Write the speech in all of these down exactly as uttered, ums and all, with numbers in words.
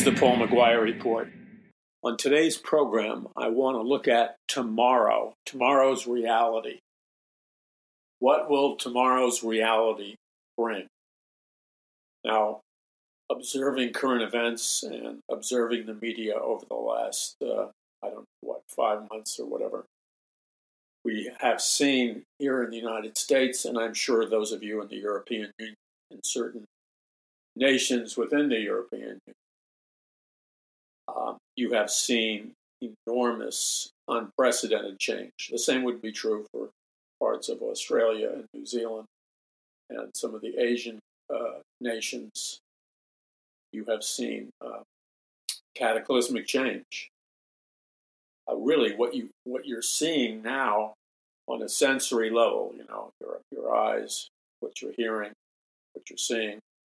is the Paul McGuire Report. On today's program, I want to look at tomorrow, tomorrow's reality. What will tomorrow's reality bring? Now, observing current events and observing the media over the last, uh, I don't know, what, five months or whatever, we have seen here in the United States, and I'm sure those of you in the European Union and certain nations within the European Union, um, you have seen enormous, unprecedented change. The same would be true for parts of Australia and New Zealand and some of the Asian uh, nations. You have seen uh, cataclysmic change. Uh, really, what you what you're seeing now on a sensory level, you know, your your eyes, what you're hearing, what you're seeing,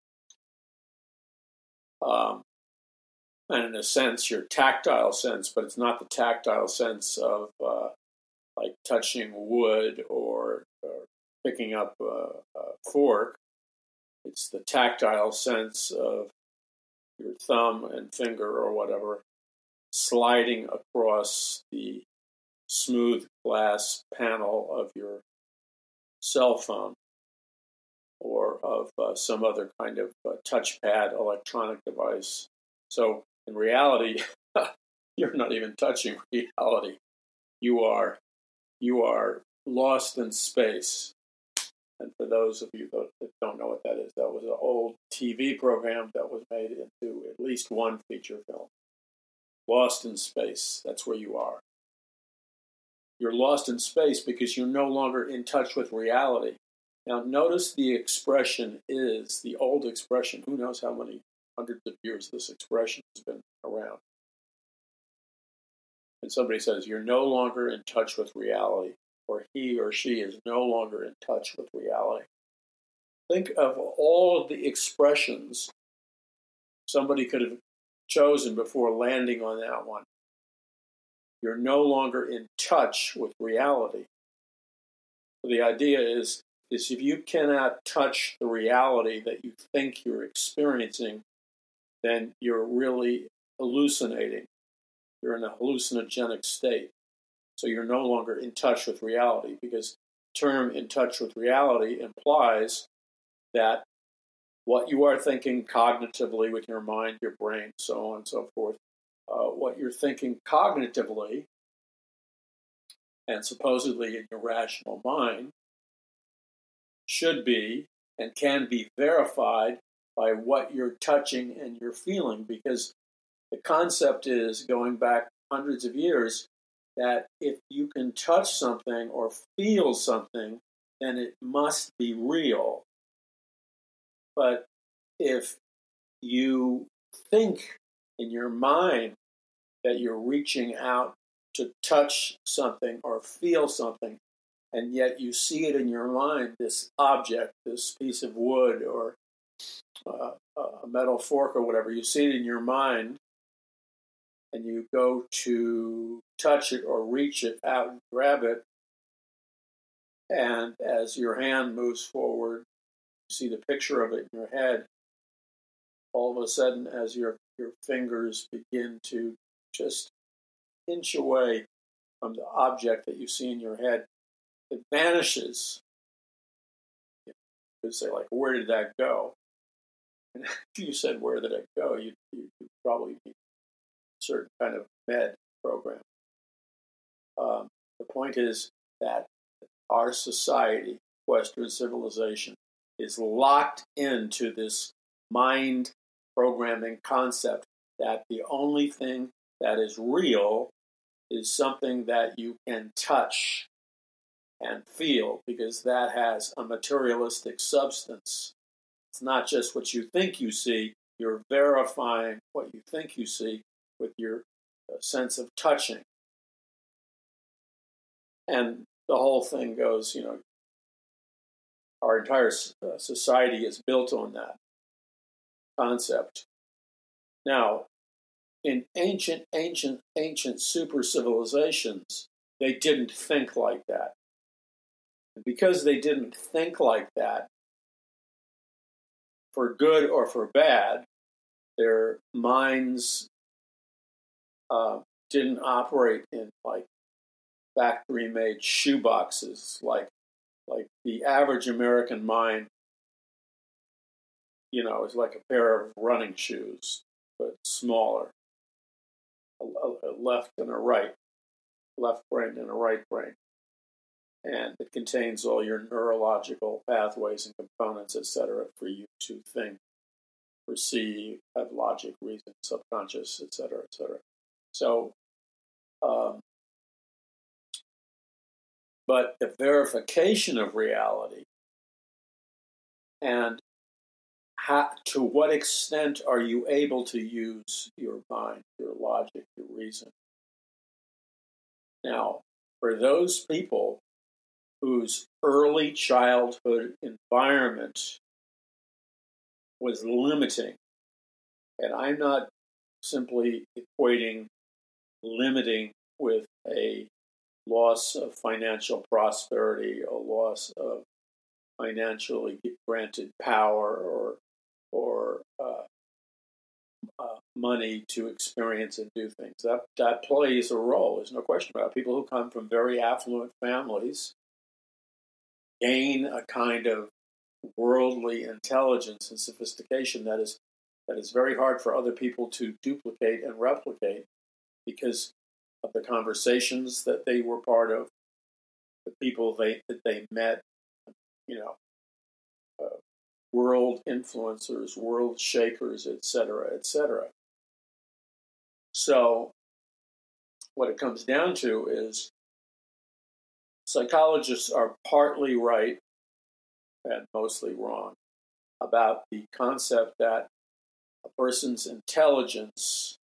um, and in a sense, your tactile sense, but it's not the tactile sense of uh, like touching wood or, or picking up a, a fork. It's the tactile sense of your thumb and finger or whatever sliding across the smooth glass panel of your cell phone or of uh, some other kind of uh, touchpad electronic device. So in reality, you're not even touching reality. You are you are lost in space. And for those of you that don't know what that is, that was an old T V program that was made into at least one feature film. Lost in space, that's where you are. You're lost in space because you're no longer in touch with reality. Now, notice the expression is, the old expression, who knows how many hundreds of years this expression has been around. And somebody says, you're no longer in touch with reality, or he or she is no longer in touch with reality. Think of all of the expressions somebody could have chosen before landing on that one. You're no longer in touch with reality. So the idea is, is if you cannot touch the reality that you think you're experiencing, then you're really hallucinating. You're in a hallucinogenic state. So you're no longer in touch with reality, because the term in touch with reality implies that what you are thinking cognitively with your mind, your brain, so on and so forth, uh, what you're thinking cognitively and supposedly in your rational mind should be and can be verified by what you're touching and you're feeling, because the concept is, going back hundreds of years, that if you can touch something or feel something, then it must be real. But if you think in your mind that you're reaching out to touch something or feel something, and yet you see it in your mind, this object, this piece of wood or uh, a metal fork or whatever, you see it in your mind, and you go to touch it or reach it out and grab it, and as your hand moves forward, you see the picture of it in your head. All of a sudden, as your, your fingers begin to just inch away from the object that you see in your head, it vanishes. You could say, like, where did that go? And if you said, where did it go, you you probably need a certain kind of med program. Um, the point is that our society, Western civilization, is locked into this mind programming concept that the only thing that is real is something that you can touch and feel, because that has a materialistic substance. It's not just what you think you see. You're verifying what you think you see with your sense of touching. And the whole thing goes, you know, our entire society is built on that concept. Now, in ancient, ancient, ancient super civilizations, they didn't think like that. And because they didn't think like that, for good or for bad, their minds uh, didn't operate in like factory-made shoeboxes, like like the average American mind, you know, is like a pair of running shoes, but smaller, a, a left and a right, left brain and a right brain. And it contains all your neurological pathways and components, et cetera, for you to think, perceive, have logic, reason, subconscious, et cetera, et cetera. So, um, but the verification of reality and how, to what extent are you able to use your mind, your logic, your reason? Now, for those people whose early childhood environment was limiting, and I'm not simply equating limiting with a loss of financial prosperity, a loss of financially granted power or or uh, uh, money to experience and do things. That that plays a role. There's no question about it. People who come from very affluent families gain a kind of worldly intelligence and sophistication that is that is very hard for other people to duplicate and replicate because of the conversations that they were part of, the people they that they met, you know, uh, world influencers, world shakers, et cetera, et cetera. So what it comes down to is psychologists are partly right and mostly wrong about the concept that a person's intelligence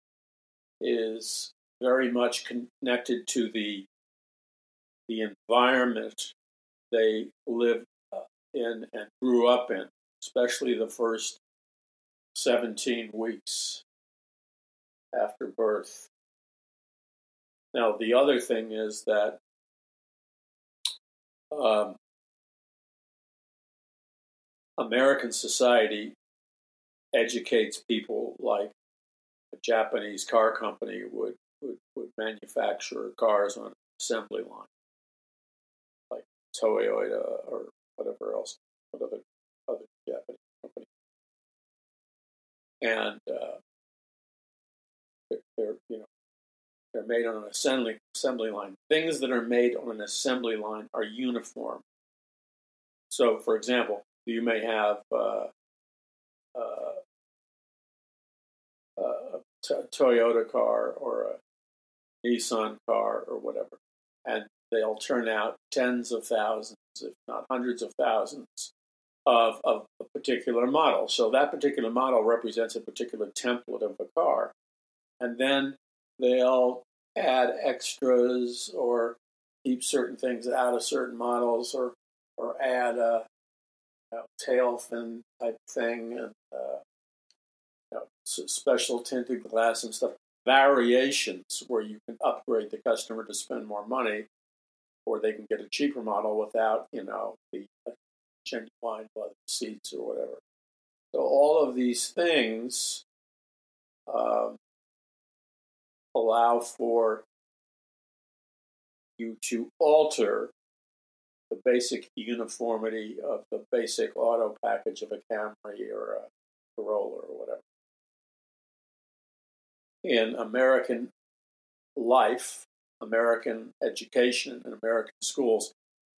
is very much connected to the the environment they lived in and grew up in, especially the first seventeen weeks after birth. Now, the other thing is that um, American society educates people like a Japanese car company would, would, would manufacture cars on an assembly line, like Toyota or whatever else, what other, other Japanese company. And uh, they're, they're, you know, they're made on an assembly, assembly line. Things that are made on an assembly line are uniform. So, for example, you may have uh, uh, a t- Toyota car or a Nissan car or whatever, and they'll turn out tens of thousands, if not hundreds of thousands, of, of a particular model. So that particular model represents a particular template of a car. And then they'll add extras or keep certain things out of certain models or or add a you know, tail fin type thing and uh, you know, special tinted glass and stuff. Variations where you can upgrade the customer to spend more money, or they can get a cheaper model without, you know, the genuine leather seats or whatever. So all of these things um, allow for you to alter the basic uniformity of the basic auto package of a Camry or a Corolla or whatever. In American life, American education, and American schools,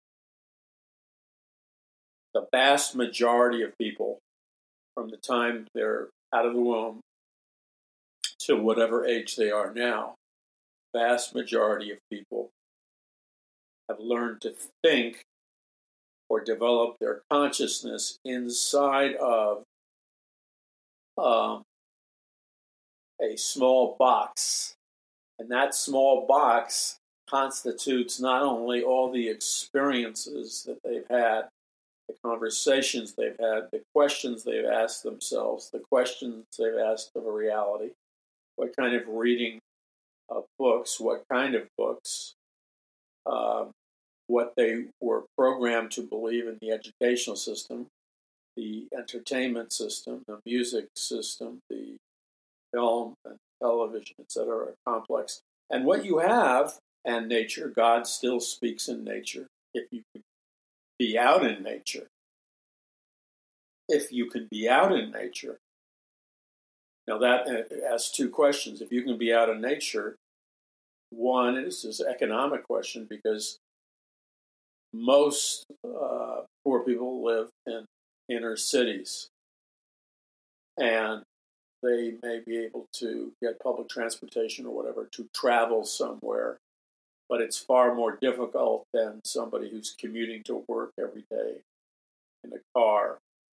the vast majority of people, from the time they're out of the womb to whatever age they are now, vast majority of people have learned to think or develop their consciousness inside of um, a small box. And that small box constitutes not only all the experiences that they've had, the conversations they've had, the questions they've asked themselves, the questions they've asked of a reality, what kind of reading of books, what kind of books, um, what they were programmed to believe in the educational system, the entertainment system, the music system, the film and television, et cetera, are complex. And what you have, and nature, God still speaks in nature. If you could be out in nature, if you can be out in nature, now that asks two questions. If you can be out in nature, one is this economic question, because most uh, poor people live in inner cities, and they may be able to get public transportation or whatever to travel somewhere, but it's far more difficult than somebody who's commuting to work every day in a car.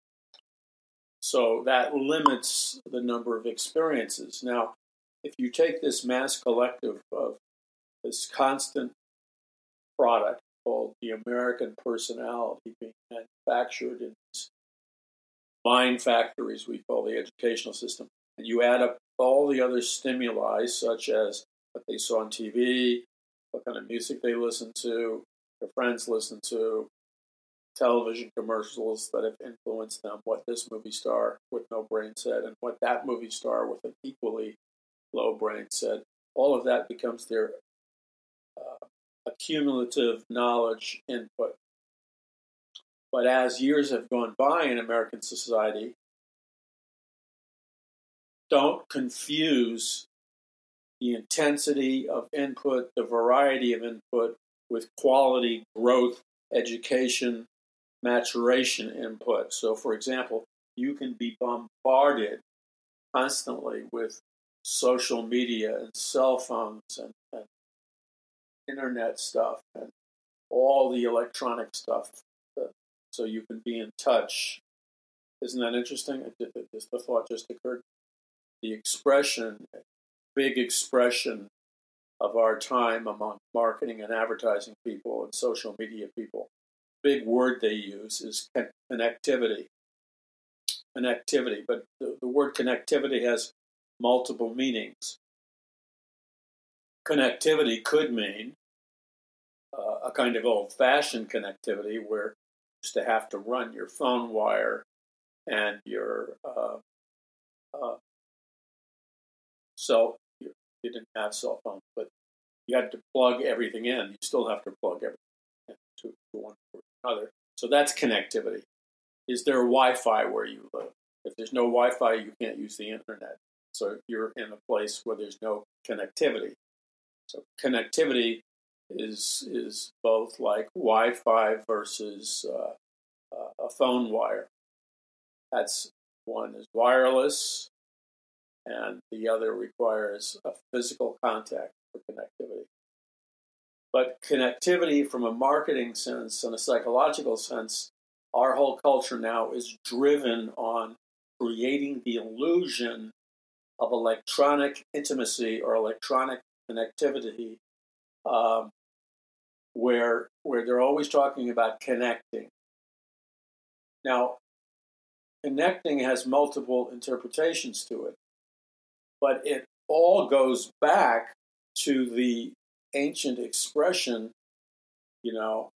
So that limits the number of experiences. Now, if you take this mass collective of this constant product called the American personality being manufactured in these mind factories we call the educational system, and you add up all the other stimuli, such as what they saw on T V, what kind of music they listened to, their friends listened to, television commercials that have influenced them, what this movie star with no brain said, and what that movie star with an equally low brain said. All of that becomes their uh, accumulative knowledge input. But as years have gone by in American society, don't confuse the intensity of input, the variety of input, with quality, growth, education, maturation input. So, for example, you can be bombarded constantly with social media and cell phones and, and internet stuff and all the electronic stuff, that, so you can be in touch. Isn't that interesting? It, it, it, the thought just occurred. The expression, big expression of our time among marketing and advertising people and social media people, big word they use is connectivity. Connectivity, but the, the word connectivity has multiple meanings. Connectivity could mean uh, a kind of old-fashioned connectivity where you used to have to run your phone wire and your uh, uh, cell. You didn't have cell phones, but you had to plug everything in. You still have to plug everything in to, to one or another. So that's connectivity. Is there Wi-Fi where you live? If there's no Wi-Fi, you can't use the internet. So you're in a place where there's no connectivity. So connectivity is is both like Wi-Fi versus uh, uh, a phone wire. That's one is wireless, and the other requires a physical contact for connectivity. But connectivity from a marketing sense and a psychological sense, our whole culture now is driven on creating the illusion of electronic intimacy or electronic connectivity, um, where where they're always talking about connecting. Now, connecting has multiple interpretations to it, but it all goes back to the ancient expression, you know,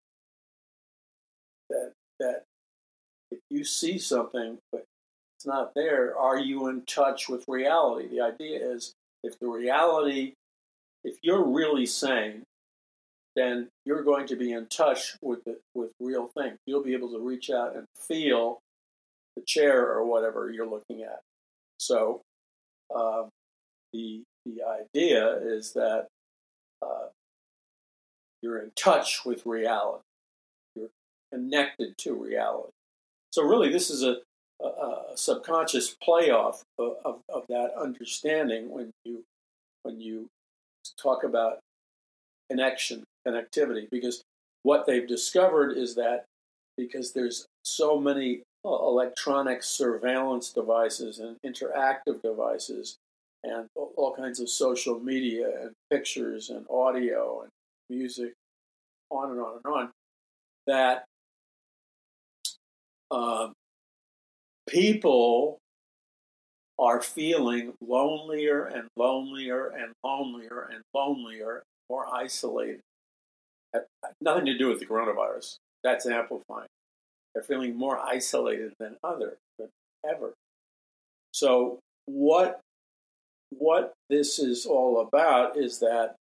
that that if you see something but it's not there, are you in touch with reality? The idea is if the reality, if you're really sane, then you're going to be in touch with the, with real things. You'll be able to reach out and feel the chair or whatever you're looking at. So um, the the idea is that uh, you're in touch with reality. You're connected to reality. So really, this is a, a, a subconscious playoff of, of, of that understanding when you when you talk about connection, connectivity, because what they've discovered is that because there's so many electronic surveillance devices and interactive devices and all kinds of social media and pictures and audio and music, on and on and on, that um, people are feeling lonelier and lonelier and lonelier and lonelier, more isolated. It had nothing to do with the coronavirus. That's amplifying. They're feeling more isolated than other than ever. So what what this is all about is that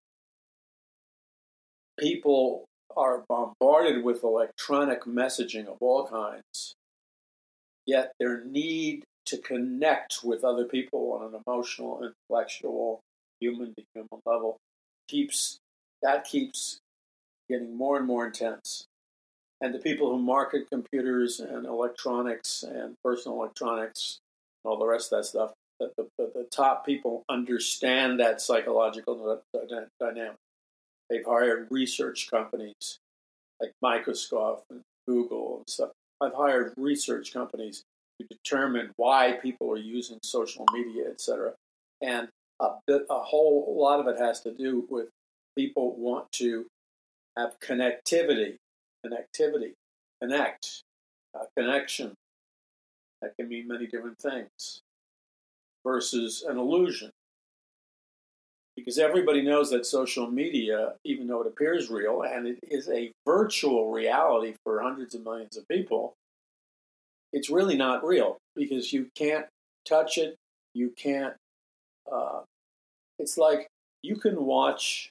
people are bombarded with electronic messaging of all kinds, yet their need to connect with other people on an emotional, intellectual, human to human level keeps that keeps getting more and more intense. And the people who market computers and electronics and personal electronics and all the rest of that stuff, the, the, the top people understand that psychological dynamic. They've hired research companies like Microsoft and Google and stuff. I've hired research companies to determine why people are using social media, et cetera. And a, bit, a whole lot of it has to do with people want to have connectivity, connectivity, connect, uh, connection. That can mean many different things versus an illusion. Because everybody knows that social media, even though it appears real, and it is a virtual reality for hundreds of millions of people, it's really not real because you can't touch it. You can't. Uh, it's like you can watch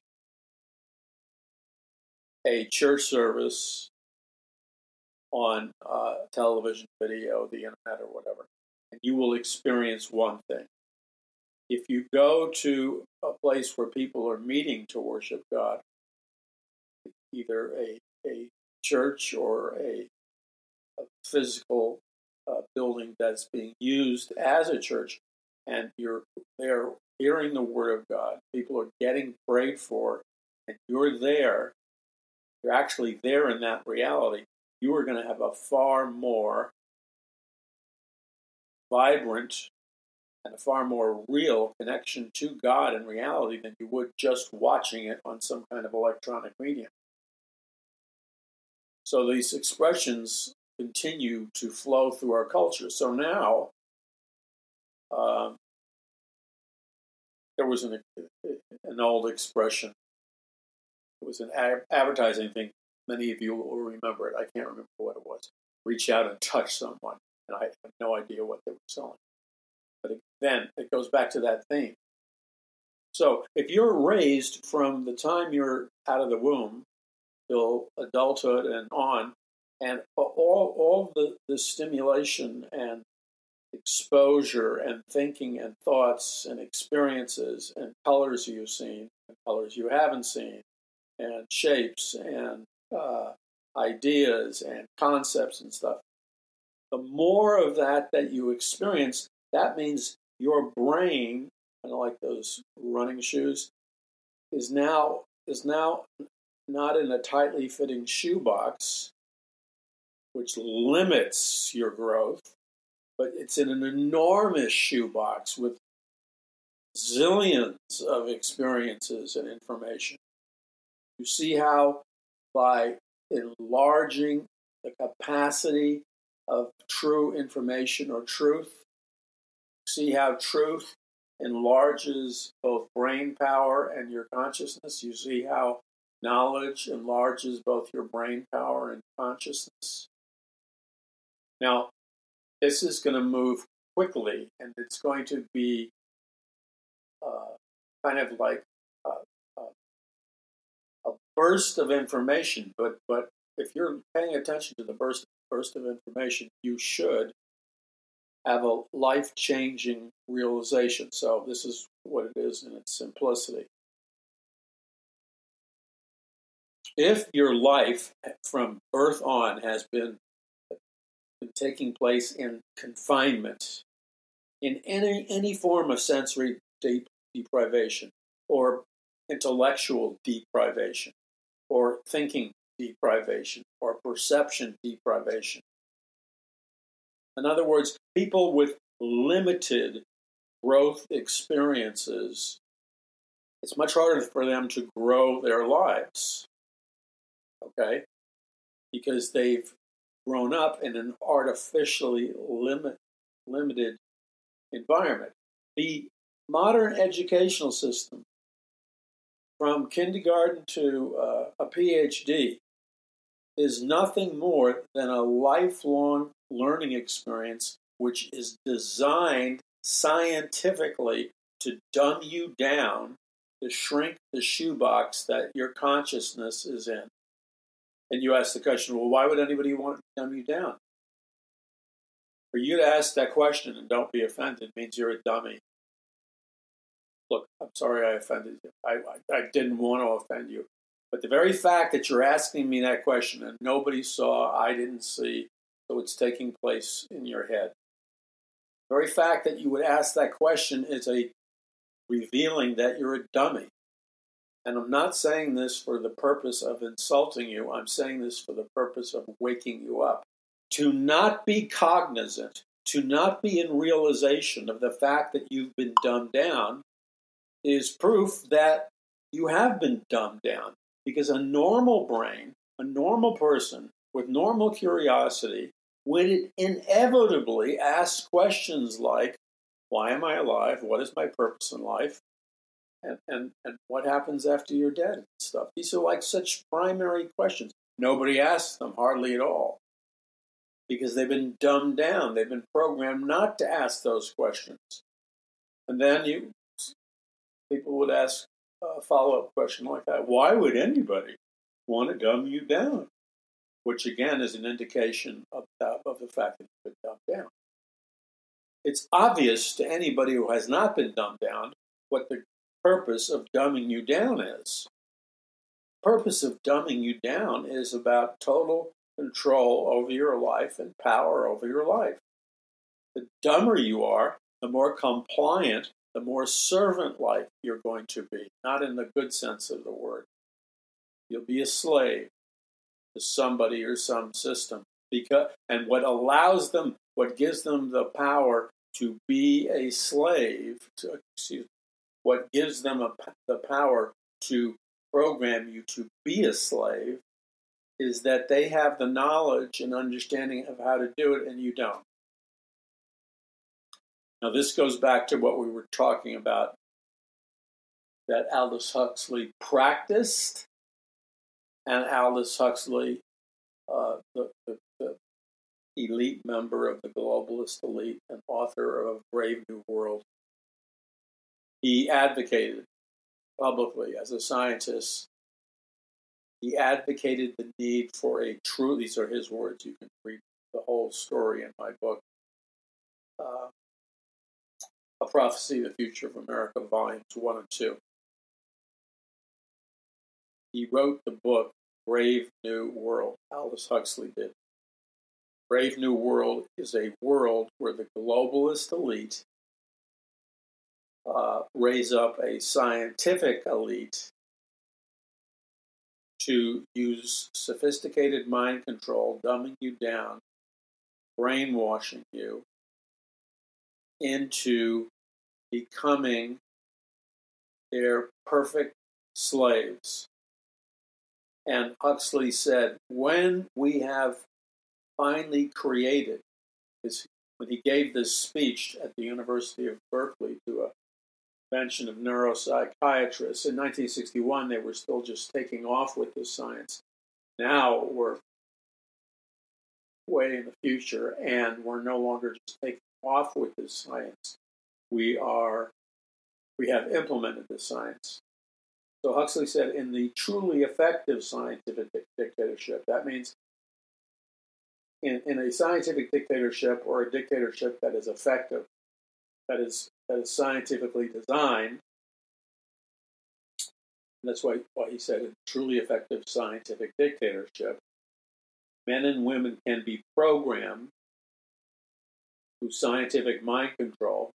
a church service on uh, television, video, the internet, or whatever, and you will experience one thing. If you go to a place where people are meeting to worship God, either a, a church or a, a physical uh, building that's being used as a church, and you're there hearing the Word of God, people are getting prayed for, and you're there, you're actually there in that reality, you are going to have a far more vibrant and a far more real connection to God in reality than you would just watching it on some kind of electronic medium. So these expressions continue to flow through our culture. So now, um, there was an, an old expression. It was an ad- advertising thing. Many of you will remember it. I can't remember what it was. Reach out and touch someone. And I have no idea what they were selling. But then it goes back to that theme. So if you're raised from the time you're out of the womb till adulthood and on, and all all the, the stimulation and exposure and thinking and thoughts and experiences and colors you've seen and colors you haven't seen and shapes and uh, ideas and concepts and stuff, the more of that that you experience, that means your brain, kind of like those running shoes, is now is now not in a tightly fitting shoebox, which limits your growth, but it's in an enormous shoebox with zillions of experiences and information. You see how by enlarging the capacity of true information or truth, see how truth enlarges both brain power and your consciousness. You see how knowledge enlarges both your brain power and consciousness. Now, this is going to move quickly, and it's going to be uh, kind of like a, a, a burst of information. But but if you're paying attention to the burst burst of information, you should have a life-changing realization. So this is what it is in its simplicity. If your life from birth on has been, been taking place in confinement, in any any form of sensory deep deprivation, or intellectual deprivation, or thinking deprivation, or perception deprivation. In other words, people with limited growth experiences, it's much harder for them to grow their lives, okay? Because they've grown up in an artificially limit, limited environment. The modern educational system, from kindergarten to uh, a P H D, is nothing more than a lifelong learning experience which is designed scientifically to dumb you down, to shrink the shoebox that your consciousness is in. And you ask the question, well, why would anybody want to dumb you down? For you to ask that question and don't be offended means you're a dummy. Look, I'm sorry I offended you. I, I, I didn't want to offend you. But the very fact that you're asking me that question and nobody saw, I didn't see, so it's taking place in your head. The very fact that you would ask that question is a revealing that you're a dummy. And I'm not saying this for the purpose of insulting you. I'm saying this for the purpose of waking you up. To not be cognizant, to not be in realization of the fact that you've been dumbed down is proof that you have been dumbed down. Because a normal brain, a normal person with normal curiosity would inevitably ask questions like, why am I alive? What is my purpose in life? And, and, and what happens after you're dead and stuff. These are like such primary questions. Nobody asks them, hardly at all. Because they've been dumbed down. They've been programmed not to ask those questions. And then you people would ask a follow-up question like that. Why would anybody want to dumb you down? Which, again, is an indication of, of the fact that you've been dumbed down. It's obvious to anybody who has not been dumbed down what the purpose of dumbing you down is. The purpose of dumbing you down is about total control over your life and power over your life. The dumber you are, the more compliant, the more servant-like you're going to be, not in the good sense of the word. You'll be a slave to somebody or some system. Because, and what allows them, what gives them the power to be a slave, to, excuse, what gives them a, the power to program you to be a slave is that they have the knowledge and understanding of how to do it and you don't. Now, this goes back to what we were talking about that Aldous Huxley practiced, and Aldous Huxley, uh, the, the, the elite member of the globalist elite and author of Brave New World, he advocated publicly as a scientist. He advocated the need for a true, these are his words, you can read the whole story in my book, uh, A Prophecy of the Future of America, volumes one and two. He wrote the book, Brave New World. Aldous Huxley did. Brave New World is a world where the globalist elite uh, raise up a scientific elite to use sophisticated mind control, dumbing you down, brainwashing you into becoming their perfect slaves. And Huxley said, when we have finally created, this, when he gave this speech at the University of Berkeley to a convention of neuropsychiatrists, in nineteen sixty-one they were still just taking off with this science. Now we're way in the future, and we're no longer just taking off with this science. We are, we have implemented this science. So Huxley said, in the truly effective scientific dictatorship, that means in, in a scientific dictatorship or a dictatorship that is effective, that is that is scientifically designed, that's why, why he said, in truly effective scientific dictatorship, men and women can be programmed through scientific mind control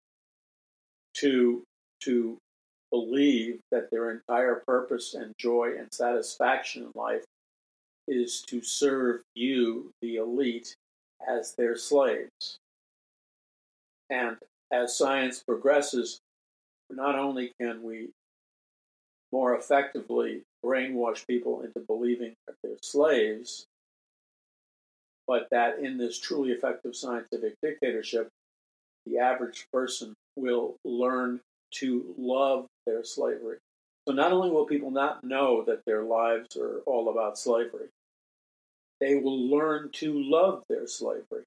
to to believe that their entire purpose and joy and satisfaction in life is to serve you, the elite, as their slaves. And as science progresses, not only can we more effectively brainwash people into believing that they're slaves, but that in this truly effective scientific dictatorship, the average person will learn to love their slavery. So not only will people not know that their lives are all about slavery, they will learn to love their slavery.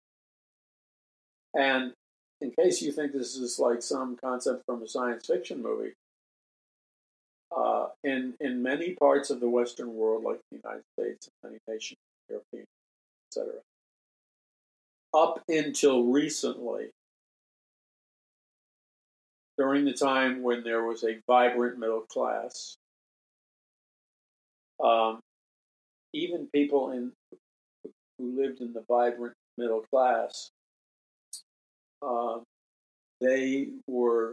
And in case you think this is like some concept from a science fiction movie, uh, in in many parts of the Western world, like the United States and many nations, European, et cetera, up until recently, during the time when there was a vibrant middle class, um, even people in who lived in the vibrant middle class, uh, they were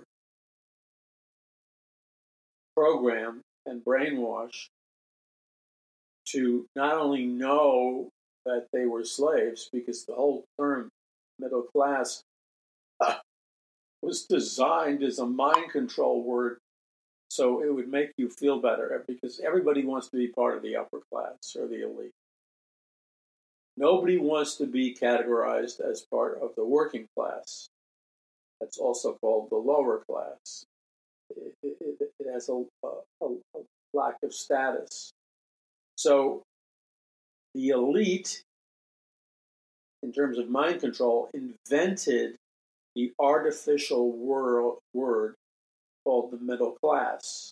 programmed and brainwashed to not only know that they were slaves, because the whole term middle class uh, was designed as a mind control word so it would make you feel better, because everybody wants to be part of the upper class or the elite. Nobody wants to be categorized as part of the working class. That's also called the lower class. It, it, it has a, a, a lack of status. So the elite, in terms of mind control, invented the artificial world, word called the middle class.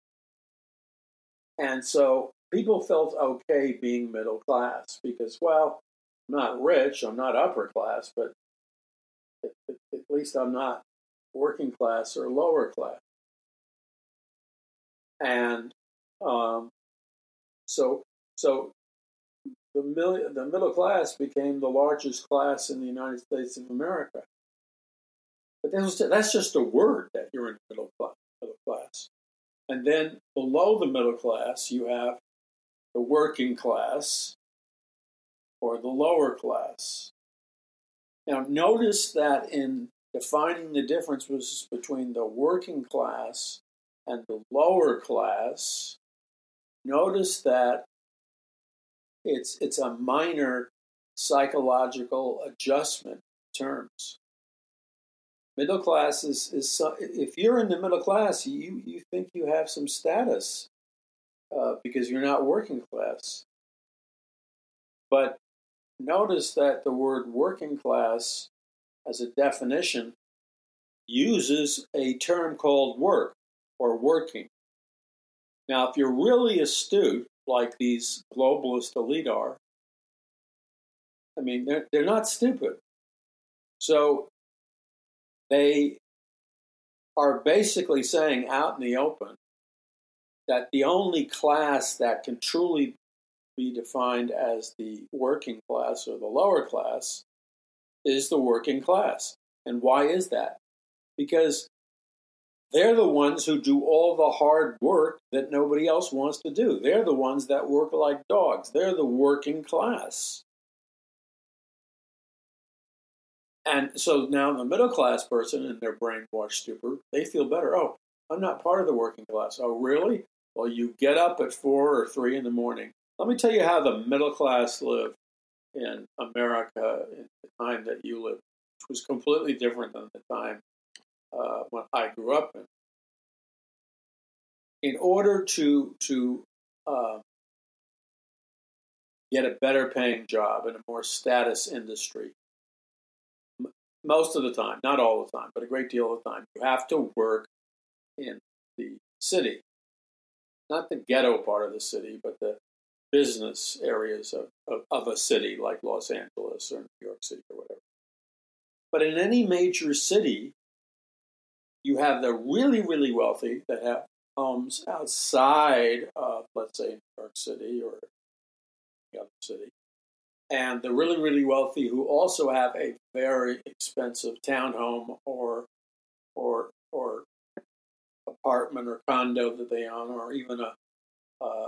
And so people felt okay being middle class because, well, I'm not rich, I'm not upper class, but at, at least I'm not working class or lower class. And um, so, so the, mil- the middle class became the largest class in the United States of America. But that's, that's just a word that you're in the middle class, middle class. And then below the middle class, you have the working class or the lower class. Now, notice that in defining the difference between the working class and the lower class, notice that it's it's a minor psychological adjustment terms. Middle class is, is if you're in the middle class, you, you think you have some status uh, because you're not working class. But notice that the word working class as a definition uses a term called work or working. Now, if you're really astute, like these globalist elite are, I mean, they're, they're not stupid. So they are basically saying out in the open that the only class that can truly be defined as the working class or the lower class is the working class. And why is that? Because they're the ones who do all the hard work that nobody else wants to do. They're the ones that work like dogs. They're the working class. And so now the middle class person in their brainwashed stupor, they feel better. Oh, I'm not part of the working class. Oh, really? Well, you get up at four or three in the morning. Let me tell you how the middle class lived in America in the time that you lived, which was completely different than the time uh, when I grew up in. In order to to uh, get a better paying job in a more status industry, m- most of the time, not all the time, but a great deal of the time, you have to work in the city. Not the ghetto part of the city, but the business areas of, of, of a city like Los Angeles or New York City or whatever. But in any major city, you have the really, really wealthy that have homes outside of, let's say, New York City or the other city, and the really, really wealthy who also have a very expensive townhome or or or apartment or condo that they own, or even a uh,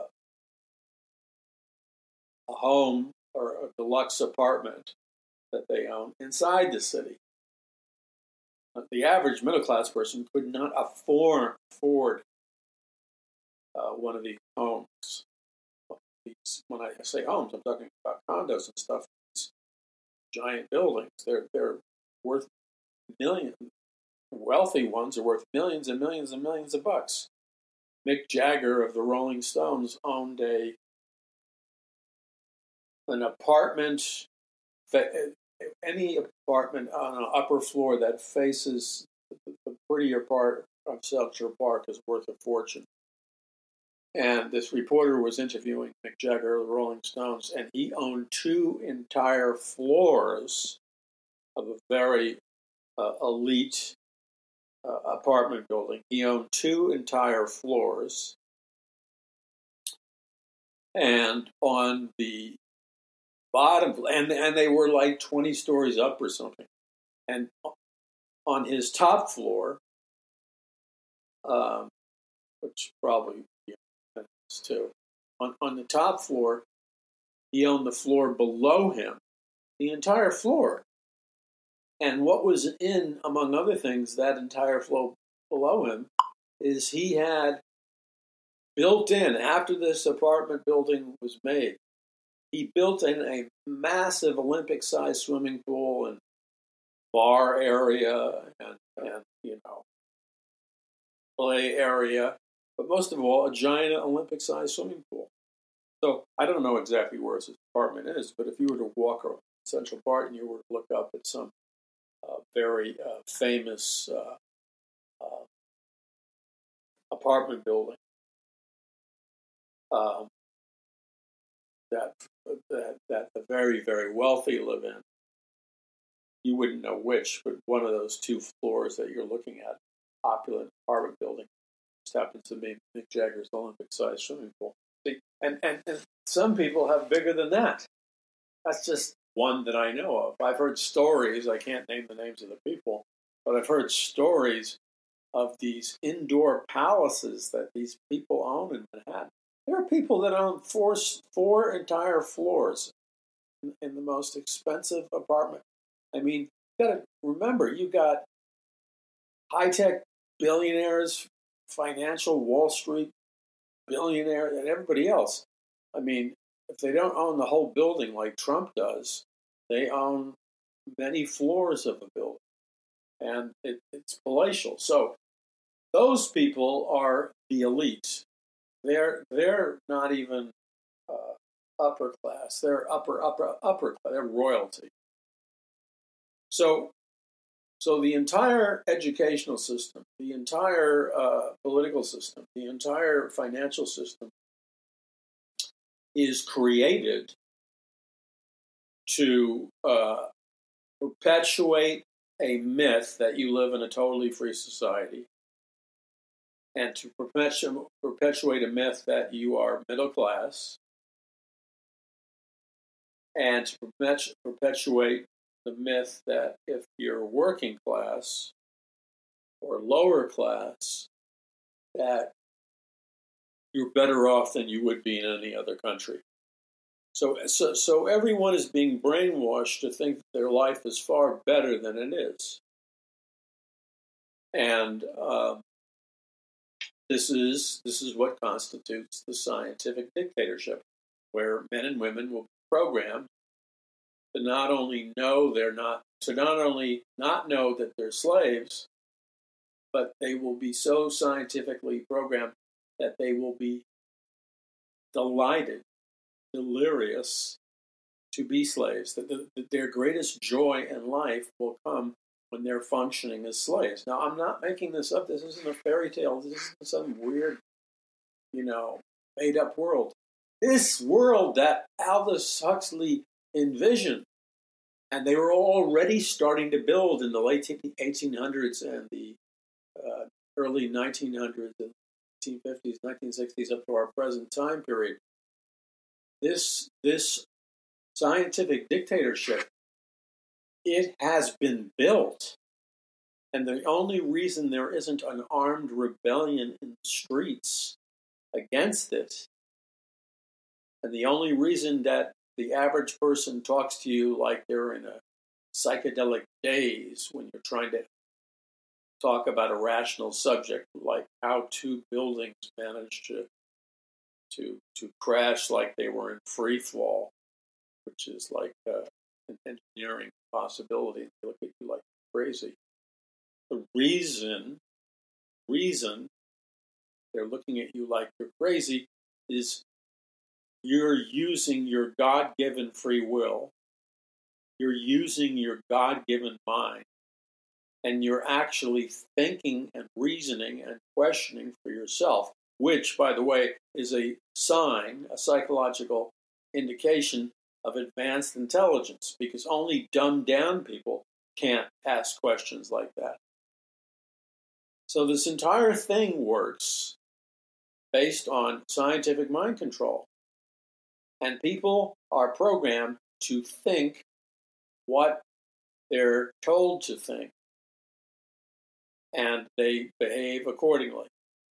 a home or a deluxe apartment that they own inside the city. The average middle class person could not afford afford uh, one of these homes. These, when I say homes, I'm talking about condos and stuff. These giant buildings. They're they're worth millions. Wealthy ones are worth millions and millions and millions of bucks. Mick Jagger of the Rolling Stones owned a an apartment, any apartment on an upper floor that faces the prettier part of Central Park is worth a fortune. And this reporter was interviewing Mick Jagger of the Rolling Stones, and he owned two entire floors of a very uh, elite uh, apartment building. He owned two entire floors. And on the bottom, and, and they were like twenty stories up or something. And on his top floor, um, which probably yeah, that's too, on, on the top floor, he owned the floor below him, the entire floor. And what was in, among other things, that entire floor below him is he had built in, after this apartment building was made, he built in a massive Olympic-sized swimming pool and bar area and, and, you know, play area, but most of all, a giant Olympic-sized swimming pool. So I don't know exactly where his apartment is, but if you were to walk around Central Park and you were to look up at some uh, very uh, famous uh, uh, apartment building um, that, that that the very, very wealthy live in, you wouldn't know which, but one of those two floors that you're looking at, opulent apartment building, just happens to be Mick Jagger's Olympic-sized swimming pool. See, and, and, and some people have bigger than that. That's just one that I know of. I've heard stories, I can't name the names of the people, but I've heard stories of these indoor palaces that these people own in Manhattan. There are people that own four, four entire floors in, in the most expensive apartment. I mean, you got to remember, you got high-tech billionaires, financial Wall Street billionaires, and everybody else. I mean, if they don't own the whole building like Trump does, they own many floors of a building, and it, it's palatial. So those people are the elite. They're they're not even uh, upper class. They're upper upper upper class. They're royalty. So, so the entire educational system, the entire uh, political system, the entire financial system is created to uh, perpetuate a myth that you live in a totally free society, and to perpetu- perpetuate a myth that you are middle class, and to perpetu- perpetuate the myth that if you're working class or lower class, that you're better off than you would be in any other country. So, so, so everyone is being brainwashed to think that their life is far better than it is. And um, this is this is what constitutes the scientific dictatorship, where men and women will be programmed to not only know they're not to not only not know that they're slaves, but they will be so scientifically programmed that they will be delighted, delirious to be slaves. That, the, that their greatest joy in life will come when they're functioning as slaves. Now, I'm not making this up. This isn't a fairy tale. This isn't some weird, you know, made-up world. This world that Aldous Huxley envisioned, and they were already starting to build in the late eighteen hundreds and the uh, early nineteen hundreds and nineteen fifties, nineteen sixties, up to our present time period. This this scientific dictatorship, it has been built. And the only reason there isn't an armed rebellion in the streets against it, and the only reason that the average person talks to you like they're in a psychedelic daze when you're trying to talk about a rational subject, like how two buildings managed to to to crash like they were in free fall, which is like uh, an engineering possibility. They look at you like crazy. The reason, reason they're looking at you like you're crazy is you're using your God-given free will, you're using your God-given mind, and you're actually thinking and reasoning and questioning for yourself, which, by the way, is a sign, a psychological indication of advanced intelligence, because only dumbed-down people can't ask questions like that. So this entire thing works based on scientific mind control. And people are programmed to think what they're told to think, and they behave accordingly.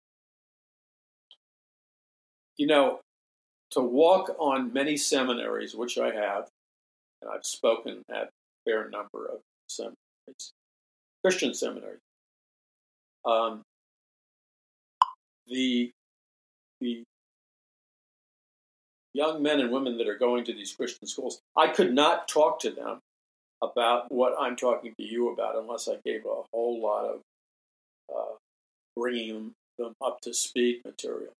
You know, to walk on many seminaries, which I have, and I've spoken at a fair number of seminaries, Christian seminaries, um, the the young men and women that are going to these Christian schools, I could not talk to them about what I'm talking to you about unless I gave a whole lot of uh, bringing them up to speed material.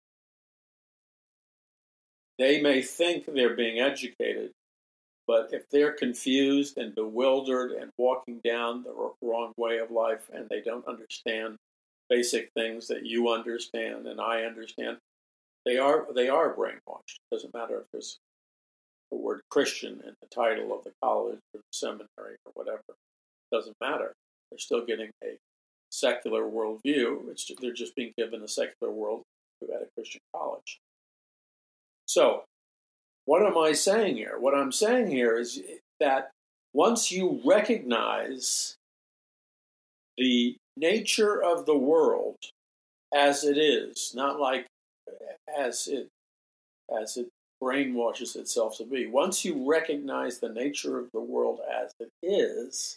They may think they're being educated, but if they're confused and bewildered and walking down the wrong way of life and they don't understand basic things that you understand and I understand, they are they are brainwashed. It doesn't matter if there's the word Christian in the title of the college or the seminary or whatever. It doesn't matter. They're still getting a secular worldview. It's just, they're just being given a secular worldview at a Christian college. So, what am I saying here? What I'm saying here is that once you recognize the nature of the world as it is, not like as it as it brainwashes itself to be. Once you recognize the nature of the world as it is,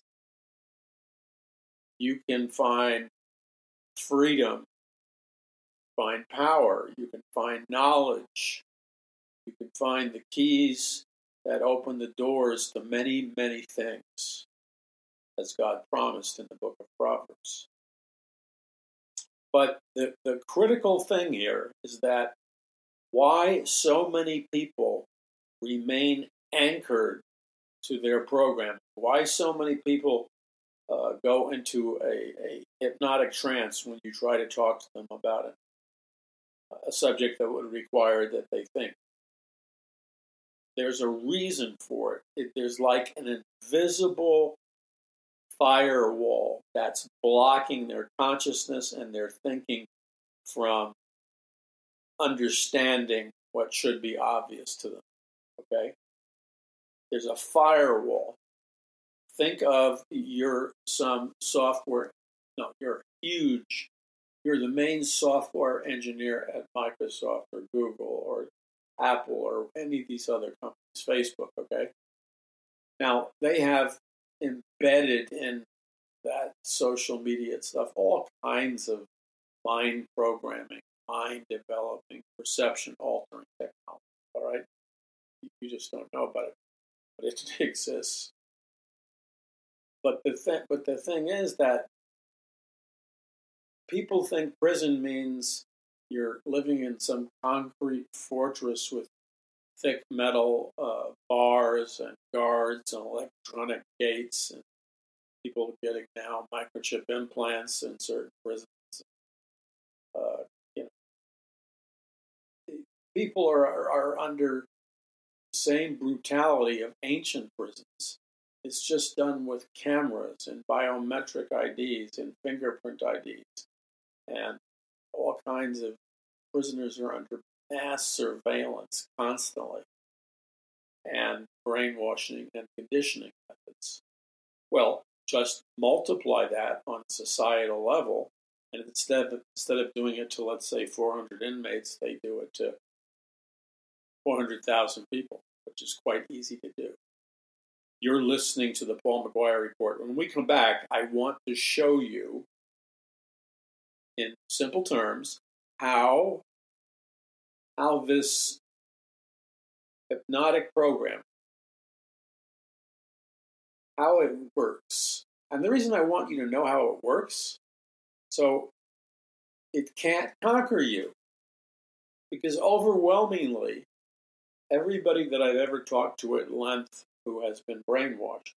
you can find freedom, find power, you can find knowledge, you can find the keys that open the doors to many, many things, as God promised in the book of Proverbs. But the, the critical thing here is that why so many people remain anchored to their program, why so many people uh, go into a, a hypnotic trance when you try to talk to them about it, a subject that would require that they think. There's a reason for it. it. There's like an invisible firewall that's blocking their consciousness and their thinking from understanding what should be obvious to them. Okay? There's a firewall. Think of you're some software, no, you're huge. You're the main software engineer at Microsoft or Google or Apple or any of these other companies, Facebook, okay? Now, they have embedded in that social media stuff all kinds of mind programming, mind developing, perception altering technology, all right? You just don't know about it, but it exists. But the thing, but the thing is that people think prison means you're living in some concrete fortress with thick metal uh, bars and guards and electronic gates and people getting now microchip implants in certain prisons. Uh, you know, people are, are, are under the same brutality of ancient prisons. It's just done with cameras and biometric I Ds and fingerprint I Ds. And all kinds of prisoners are under mass surveillance constantly, and brainwashing and conditioning methods. Well, just multiply that on a societal level, and instead of, instead of doing it to, let's say, four hundred inmates, they do it to four hundred thousand people, which is quite easy to do. You're listening to the Paul McGuire Report. When we come back, I want to show you, in simple terms, how how this hypnotic program, how it works. And the reason I want you to know how it works, so it can't conquer you. Because overwhelmingly, everybody that I've ever talked to at length who has been brainwashed,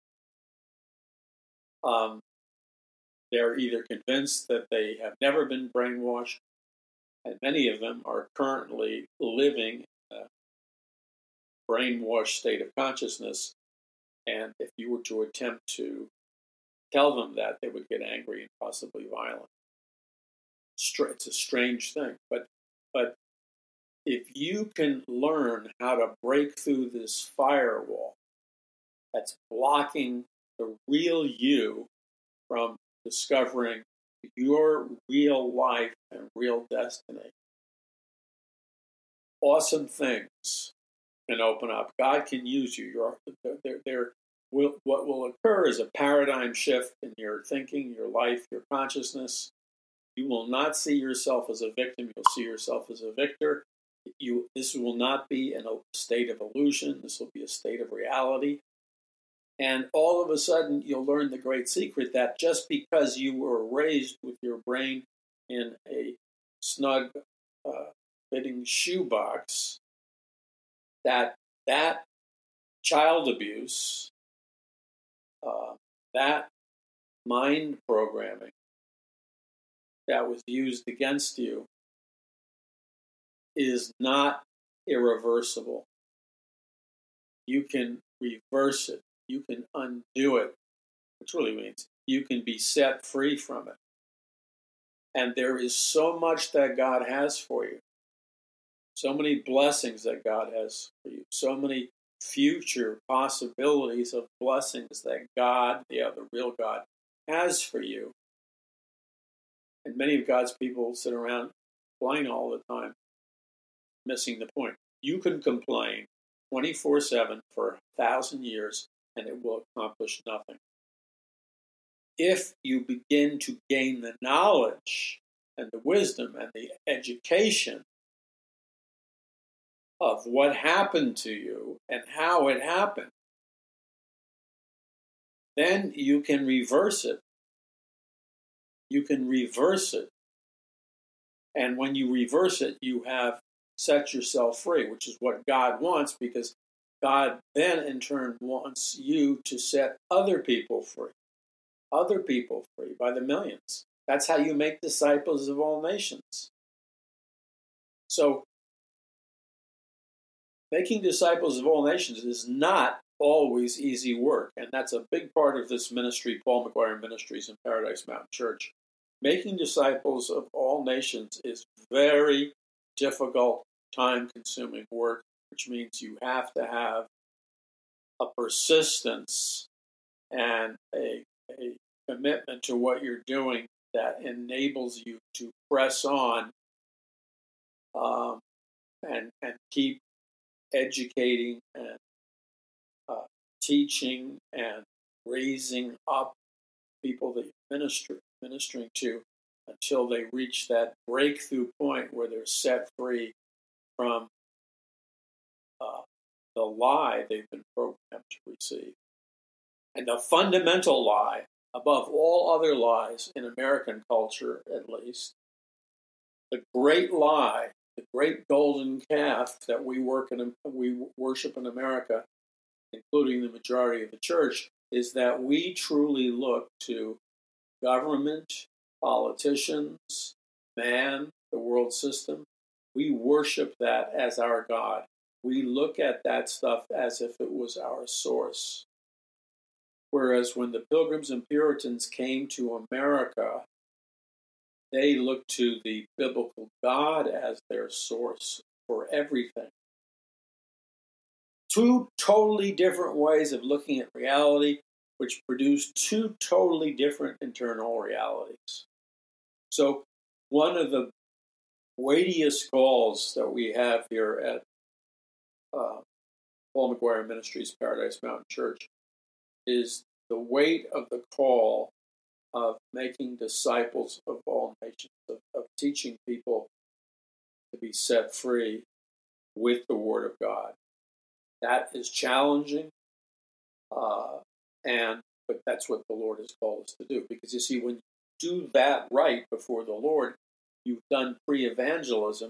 um, they're either convinced that they have never been brainwashed, and many of them are currently living a brainwashed state of consciousness. And if you were to attempt to tell them that, they would get angry and possibly violent. It's a strange thing, but but if you can learn how to break through this firewall that's blocking the real you from discovering your real life and real destiny, awesome things can open up. God can use you. You're, there, there will, what will occur is a paradigm shift in your thinking, your life, your consciousness. You will not see yourself as a victim. You'll see yourself as a victor. You, this will not be in a state of illusion. This will be a state of reality. And all of a sudden, you'll learn the great secret that just because you were raised with your brain in a snug uh, fitting shoebox, that that child abuse, uh, that mind programming that was used against you is not irreversible. You can reverse it. You can undo it, which really means you can be set free from it. And there is so much that God has for you. So many blessings that God has for you. So many future possibilities of blessings that God, yeah, the real God, has for you. And many of God's people sit around complaining all the time, missing the point. You can complain twenty-four seven for a thousand years, and it will accomplish nothing. If you begin to gain the knowledge and the wisdom and the education of what happened to you and how it happened, then you can reverse it. You can reverse it. And when you reverse it, you have set yourself free, which is what God wants, because God then in turn wants you to set other people free. Other people free by the millions. That's how you make disciples of all nations. So, making disciples of all nations is not always easy work, and that's a big part of this ministry, Paul McGuire Ministries and Paradise Mountain Church. Making disciples of all nations is very difficult, time-consuming work, which means you have to have a persistence and a, a commitment to what you're doing that enables you to press on um, and, and keep educating and uh, teaching and raising up people that you're minister, ministering to until they reach that breakthrough point where they're set free from uh, the lie they've been programmed to receive. And the fundamental lie, above all other lies in American culture at least, the great lie, the great golden calf that we work in, we worship in America, including the majority of the church, is that we truly look to government, politicians, man, the world system. We worship that as our God. We look at that stuff as if it was our source. Whereas when the Pilgrims and Puritans came to America, they looked to the biblical God as their source for everything. Two totally different ways of looking at reality, which produce two totally different internal realities. So one of the weightiest calls that we have here at uh, Paul McGuire Ministries, Paradise Mountain Church, is the weight of the call of making disciples of all nations, of, of teaching people to be set free with the Word of God. That is challenging, uh, and but that's what the Lord has called us to do. Because you see, when you do that right before the Lord, you've done pre-evangelism,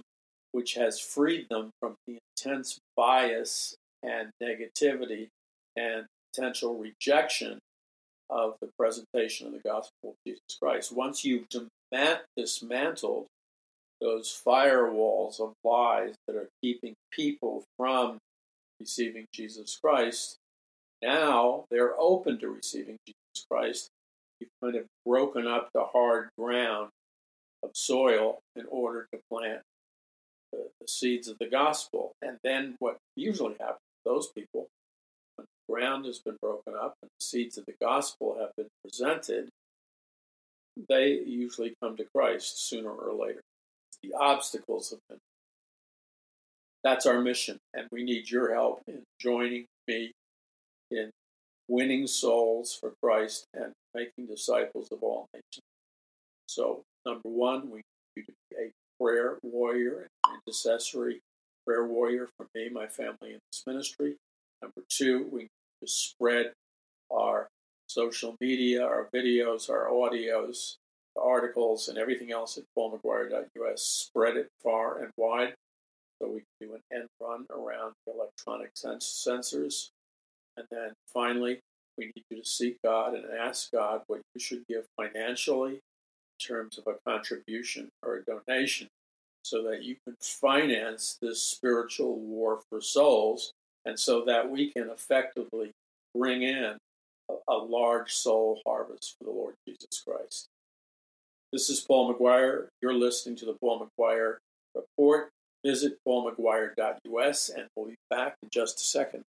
which has freed them from the intense bias and negativity and potential rejection of the presentation of the gospel of Jesus Christ. Once you've dismantled those firewalls of lies that are keeping people from receiving Jesus Christ, now they're open to receiving Jesus Christ. You've kind of broken up the hard ground of soil in order to plant the, the seeds of the gospel. And then what usually happens to those people, when the ground has been broken up and the seeds of the gospel have been presented, they usually come to Christ sooner or later. The obstacles have been. That's our mission, and we need your help in joining me in winning souls for Christ and making disciples of all nations. So, number one, we need you to be a prayer warrior, an intercessory prayer warrior for me, my family, and this ministry. Number two, we need to spread our social media, our videos, our audios, articles, and everything else at paul mcguire dot u s. Spread it far and wide so we can do an end run around the electronic sens- sensors. And then finally, we need you to seek God and ask God what you should give financially in terms of a contribution or a donation so that you can finance this spiritual war for souls and so that we can effectively bring in a, a large soul harvest for the Lord Jesus Christ. This is Paul McGuire. You're listening to the Paul McGuire Report. Visit paul mcguire dot u s, and we'll be back in just a second.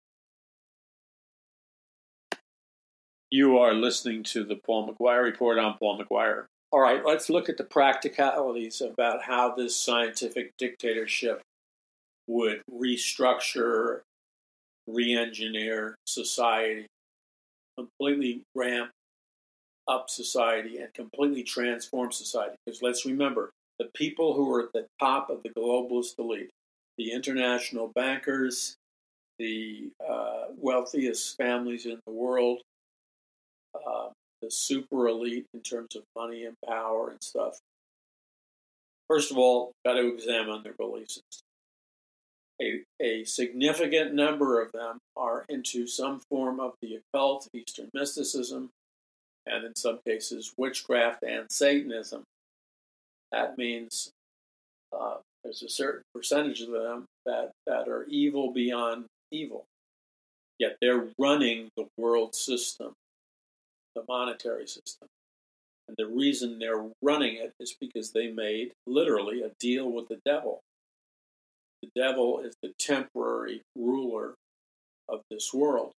You are listening to the Paul McGuire Report. I'm Paul McGuire. All right, let's look at the practicalities about how this scientific dictatorship would restructure, re-engineer society, completely ramp up society and completely transform society. Because let's remember, the people who are at the top of the globalist elite, the international bankers, the uh, wealthiest families in the world, uh, the super elite in terms of money and power and stuff. First of all, got to examine their belief system. A, a significant number of them are into some form of the occult, Eastern mysticism, and in some cases, witchcraft and Satanism. That means uh, there's a certain percentage of them that, that are evil beyond evil. Yet they're running the world system, the monetary system. And the reason they're running it is because they made, literally, a deal with the devil. The devil is the temporary ruler of this world.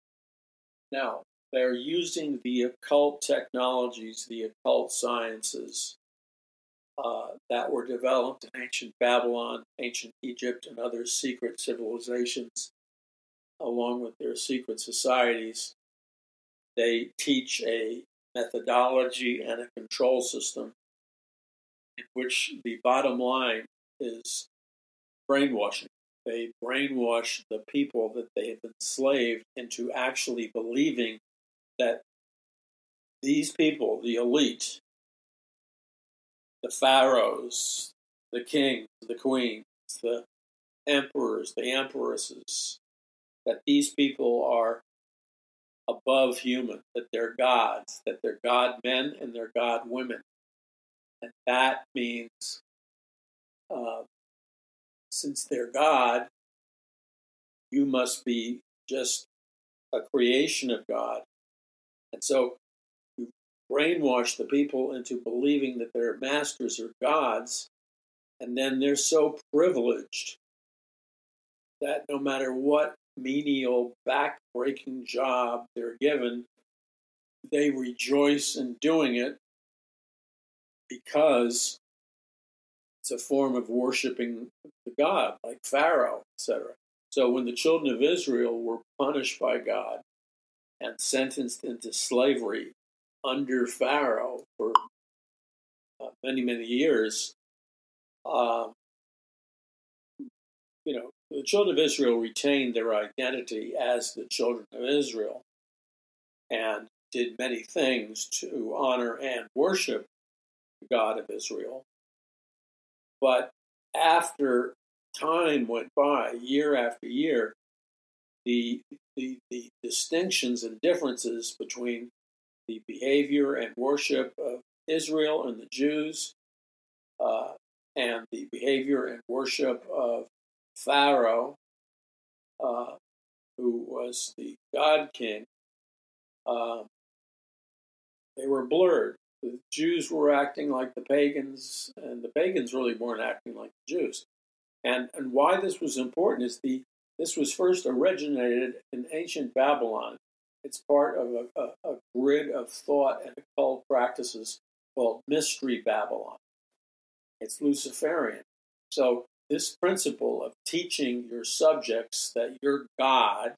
Now, they're using the occult technologies, the occult sciences uh, that were developed in ancient Babylon, ancient Egypt, and other secret civilizations, along with their secret societies. They teach a methodology and a control system in which the bottom line is brainwashing. They brainwash the people that they have enslaved into actually believing that these people, the elite, the pharaohs, the kings, the queens, the emperors, the empresses, that these people are above human, that they're gods, that they're god men and they're god women. And that means, uh, since they're God, you must be just a creation of God. And so you brainwash the people into believing that their masters are gods, and then they're so privileged that no matter what menial, back-breaking job they're given, they rejoice in doing it because it's a form of worshiping the God, like Pharaoh, et cetera. So when the children of Israel were punished by God and sentenced into slavery under Pharaoh for uh, many, many years, um, you know, the children of Israel retained their identity as the children of Israel and did many things to honor and worship the God of Israel. But after time went by, year after year, the, the, the distinctions and differences between the behavior and worship of Israel and the Jews, uh, and the behavior and worship of Pharaoh, uh, who was the God King, uh, they were blurred. The Jews were acting like the pagans, and the pagans really weren't acting like the Jews. And and why this was important is the this was first originated in ancient Babylon. It's part of a, a, a grid of thought and occult practices called Mystery Babylon. It's Luciferian. So this principle of teaching your subjects that you're God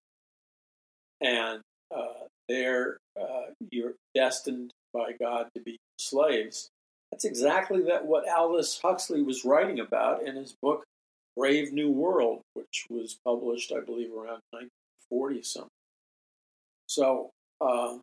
and uh, they're uh, you're destined by God to be slaves. That's exactly that what Aldous Huxley was writing about in his book Brave New World, which was published, I believe, around nineteen forty something. So uh,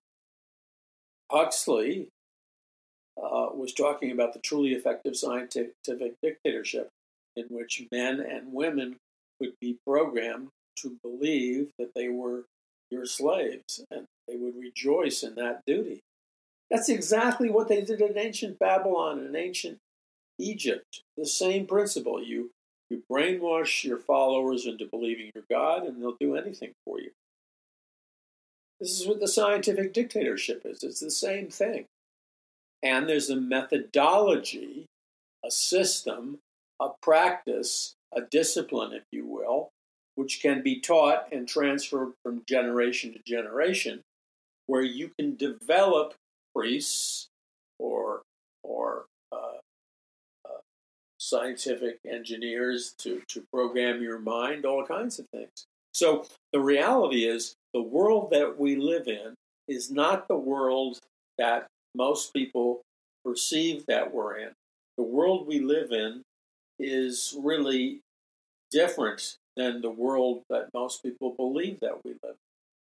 Huxley uh, was talking about the truly effective scientific dictatorship in which men and women would be programmed to believe that they were your slaves and they would rejoice in that duty. That's exactly what they did in ancient Babylon and ancient Egypt. The same principle. You you brainwash your followers into believing you're God, and they'll do anything for you. This is what the scientific dictatorship is. It's the same thing. And there's a methodology, a system, a practice, a discipline, if you will, which can be taught and transferred from generation to generation, where you can develop priests or or uh, uh, scientific engineers to, to program your mind, all kinds of things. So the reality is the world that we live in is not the world that most people perceive that we're in. The world we live in is really different than the world that most people believe that we live in.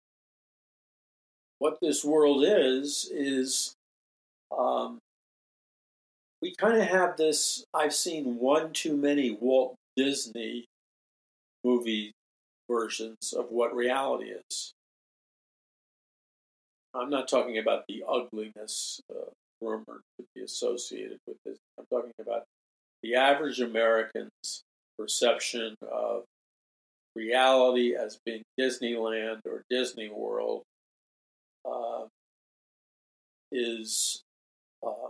What this world is, is um, we kind of have this, I've seen one too many Walt Disney movie versions of what reality is. I'm not talking about the ugliness uh, rumored to be associated with this. I'm talking about the average American's perception of reality as being Disneyland or Disney World uh, is uh,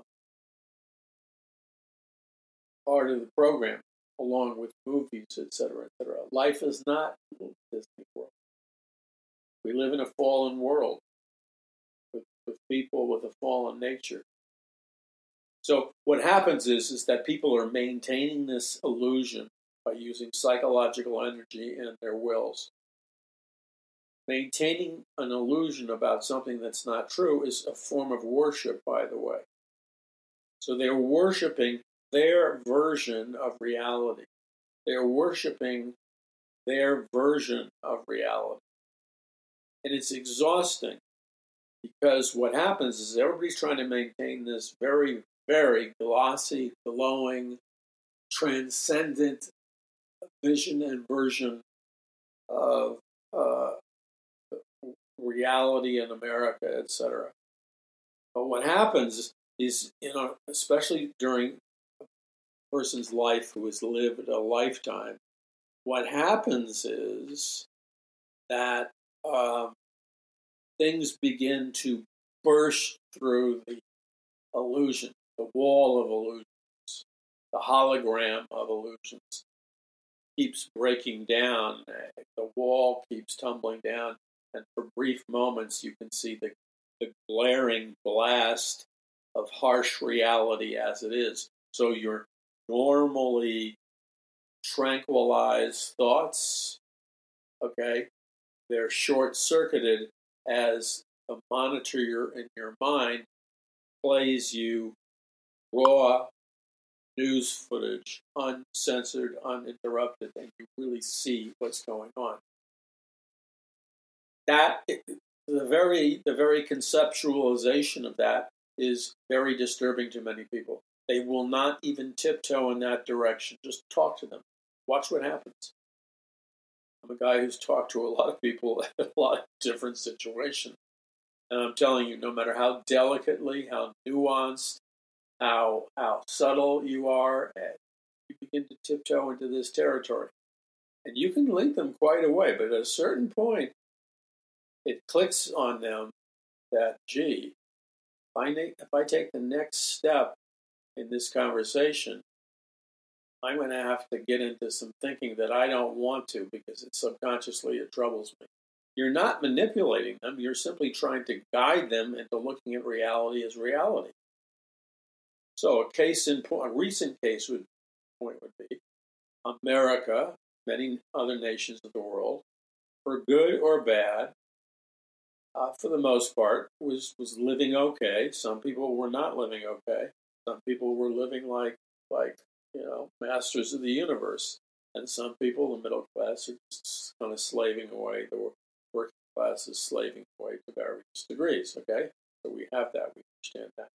part of the program, along with movies, et cetera, et cetera. Life is not Disney World. We live in a fallen world with, with people with a fallen nature. So what happens is, is that people are maintaining this illusion by using psychological energy in their wills. Maintaining an illusion about something that's not true is a form of worship, by the way. So they're worshiping their version of reality. They're worshiping their version of reality. And it's exhausting because what happens is everybody's trying to maintain this very, very glossy, glowing, transcendent vision and version of uh, reality in America, et cetera. But what happens is, you know, especially during a person's life who has lived a lifetime, what happens is that um, things begin to burst through the illusion, the wall of illusions, the hologram of illusions keeps breaking down. The wall keeps tumbling down, and for brief moments you can see the, the glaring blast of harsh reality as it is. So your normally tranquilized thoughts, okay, they're short-circuited as the monitor in your mind plays you raw news footage, uncensored, uninterrupted, and you really see what's going on. That the very the very conceptualization of that is very disturbing to many people. They will not even tiptoe in that direction. Just talk to them. Watch what happens. I'm a guy who's talked to a lot of people in a lot of different situations. And I'm telling you, no matter how delicately, how nuanced, how how subtle you are, you begin to tiptoe into this territory. And you can lead them quite a way, but at a certain point, it clicks on them that, gee, if I, na- if I take the next step in this conversation, I'm going to have to get into some thinking that I don't want to because it subconsciously it troubles me. You're not manipulating them. You're simply trying to guide them into looking at reality as reality. So a case in point, a recent case would point would be America, many other nations of the world, for good or bad, uh, for the most part, was was living okay. Some people were not living okay. Some people were living like like you know masters of the universe, and some people, the middle class, are just kind of slaving away. The working class is slaving away to various degrees. Okay, so we have that. We understand that.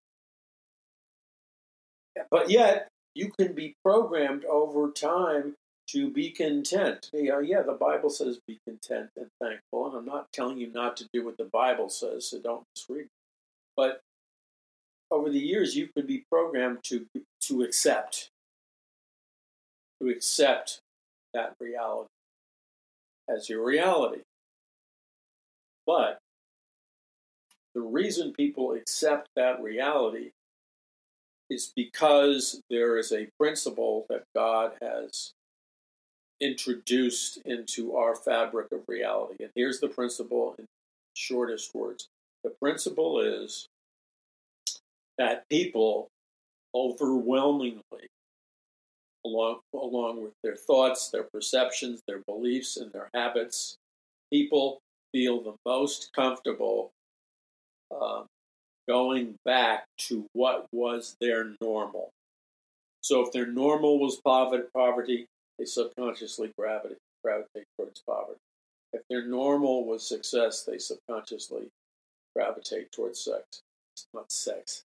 But yet, you can be programmed over time to be content. You know, yeah, the Bible says be content and thankful, and I'm not telling you not to do what the Bible says, so don't misread it. But over the years, you could be programmed to to accept, to accept that reality as your reality. But the reason people accept that reality is because there is a principle that God has introduced into our fabric of reality. And here's the principle in shortest words. The principle is that people overwhelmingly, along, along with their thoughts, their perceptions, their beliefs, and their habits, people feel the most comfortable um, going back to what was their normal. So if their normal was poverty, they subconsciously gravitate, gravitate towards poverty. If their normal was success, they subconsciously gravitate towards sex. It's not sex.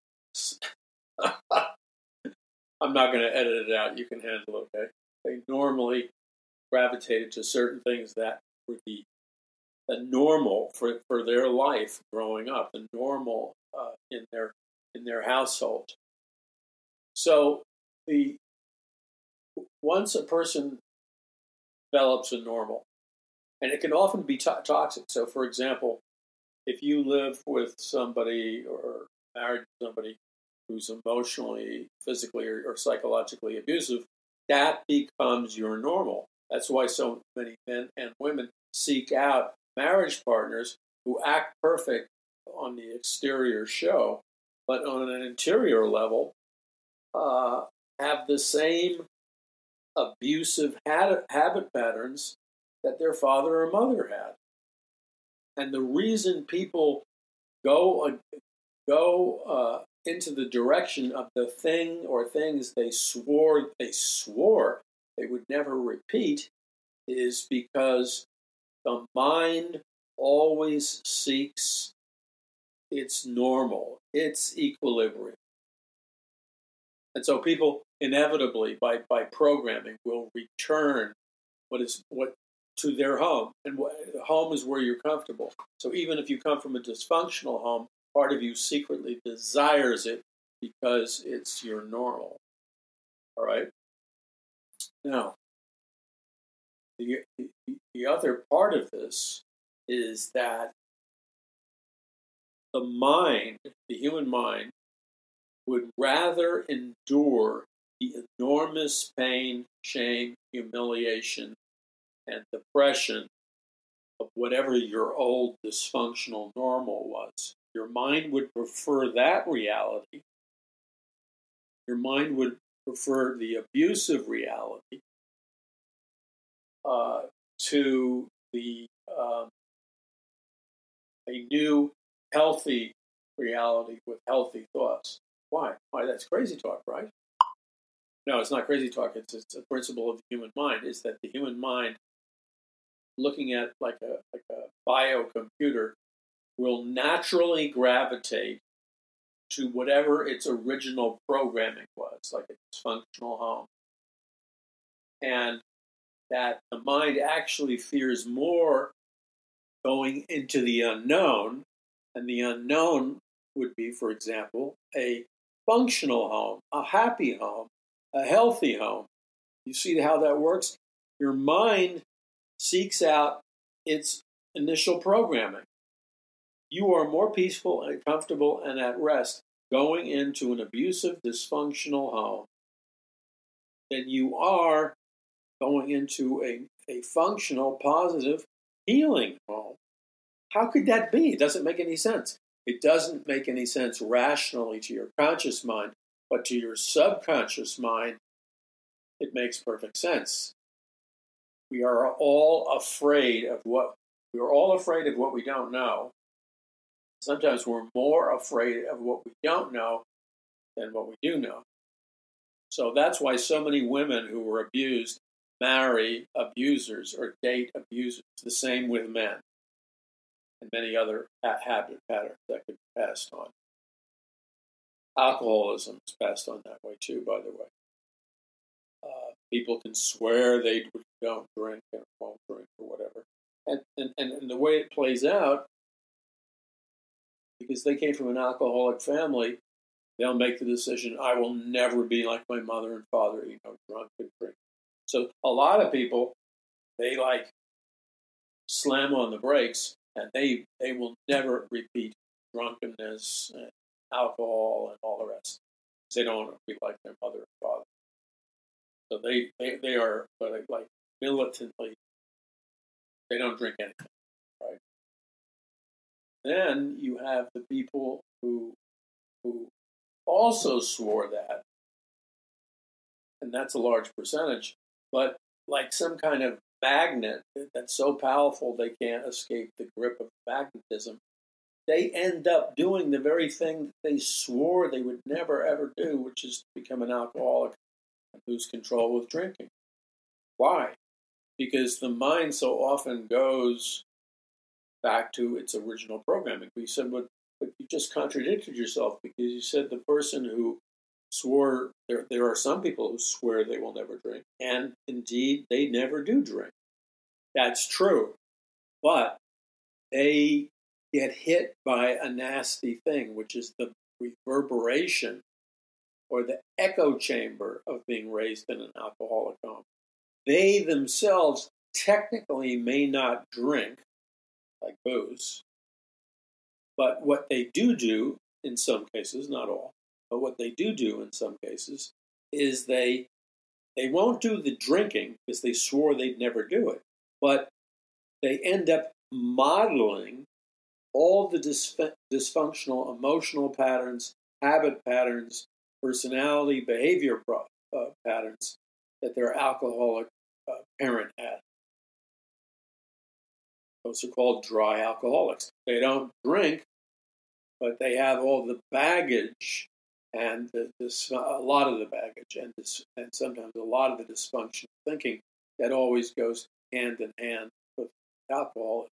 I'm not going to edit it out. You can handle it, okay? They normally gravitated to certain things that were the, the normal for, for their life growing up, the normal uh, in their in their household. So the once a person develops a normal, and it can often be to- toxic. So, for example, if you live with somebody or married to somebody who's emotionally, physically, or, or psychologically abusive, that becomes your normal. That's why so many men and women seek out marriage partners who act perfect on the exterior show, but on an interior level, uh, have the same abusive habit, habit patterns that their father or mother had. And the reason people go uh, go uh, into the direction of the thing or things they swore they swore they would never repeat is because the mind always seeks its normal, its equilibrium. And so people inevitably, by, by programming, will return what is what to their home. And what, home is where you're comfortable. So even if you come from a dysfunctional home, part of you secretly desires it because it's your normal. All right? Now, the, the, the other part of this is that the mind, the human mind, would rather endure the enormous pain, shame, humiliation, and depression of whatever your old dysfunctional normal was. Your mind would prefer that reality. Your mind would prefer the abusive reality uh, to the um, a new healthy reality with healthy thoughts. Why? Why? That's crazy talk, right? No, it's not crazy talk. It's, it's a principle of the human mind. Is that the human mind, looking at like a like a biocomputer, will naturally gravitate to whatever its original programming was, like a dysfunctional home. And that the mind actually fears more going into the unknown, and the unknown would be, for example, a functional home, a happy home, a healthy home. You see how that works? Your mind seeks out its initial programming. You are more peaceful and comfortable and at rest going into an abusive, dysfunctional home than you are going into a, a functional, positive, healing home. How could that be? It doesn't make any sense. It doesn't make any sense rationally to your conscious mind, but to your subconscious mind, it makes perfect sense. We are all afraid of what we are all afraid of what we don't know. Sometimes we're more afraid of what we don't know than what we do know. So that's why so many women who were abused marry abusers or date abusers. The same with men and many other habit patterns that could be passed on. Alcoholism is passed on that way too, by the way. Uh, people can swear they don't drink and won't drink or whatever. And, and, and the way it plays out, because they came from an alcoholic family, they'll make the decision, I will never be like my mother and father, you know, drunk and drink. So a lot of people, they like slam on the brakes, and they, they will never repeat drunkenness and alcohol and all the rest. They don't want to be like their mother and father. So they, they, they are like militantly, they don't drink anything, right? Then you have the people who who also swore that, and that's a large percentage, but like some kind of magnet that's so powerful they can't escape the grip of magnetism, they end up doing the very thing that they swore they would never ever do, which is to become an alcoholic and lose control with drinking. Why? Because the mind so often goes back to its original programming. We said, but, but you just contradicted yourself, because you said the person who swore, there, there are some people who swear they will never drink, and indeed they never do drink. That's true. But they get hit by a nasty thing, which is the reverberation or the echo chamber of being raised in an alcoholic home. They themselves technically may not drink, like booze, but what they do do in some cases, not all, but what they do do in some cases is they they won't do the drinking because they swore they'd never do it, but they end up modeling all the dysf- dysfunctional emotional patterns, habit patterns, personality, behavior pro- uh, patterns that their alcoholic uh, parent had. Those are called dry alcoholics. They don't drink, but they have all the baggage and the, this, a lot of the baggage and, this, and sometimes a lot of the dysfunctional thinking that always goes hand in hand with alcohol.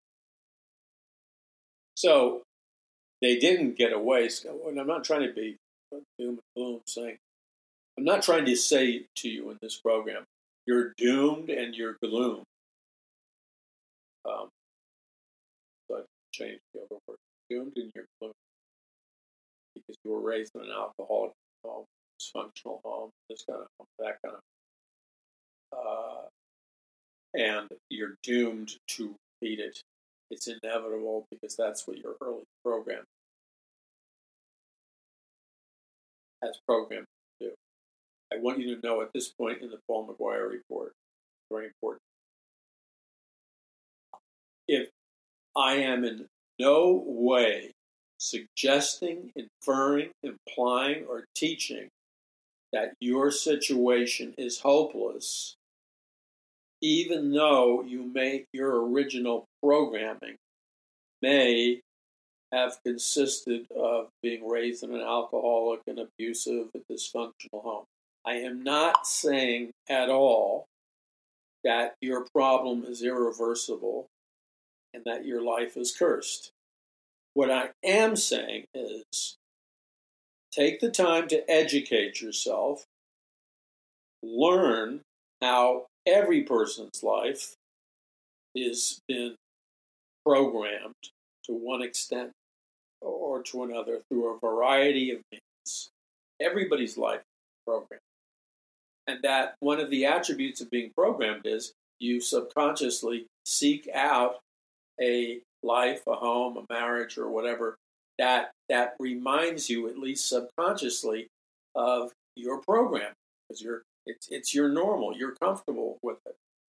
So they didn't get away. And I'm not trying to be doom and gloom saying, I'm not trying to say to you in this program, you're doomed and you're gloom. Um, but change the other word. Doomed and you're gloom. Because you were raised in an alcoholic home, dysfunctional home, this kind of home, that kind of, uh, and you're doomed to repeat it. It's inevitable because that's what your early program has programmed to do. I want you to know at this point in the Paul McGuire report, very important. If I am in no way suggesting, inferring, implying, or teaching that your situation is hopeless, even though you may, your original programming may have consisted of being raised in an alcoholic and abusive and dysfunctional home. I am not saying at all that your problem is irreversible and that your life is cursed. What I am saying is take the time to educate yourself, learn how every person's life is been programmed to one extent or to another through a variety of means. Everybody's life is programmed. And that one of the attributes of being programmed is you subconsciously seek out a life, a home, a marriage, or whatever that that reminds you, at least subconsciously, of your program, because you're it's it's your normal. You're comfortable with it.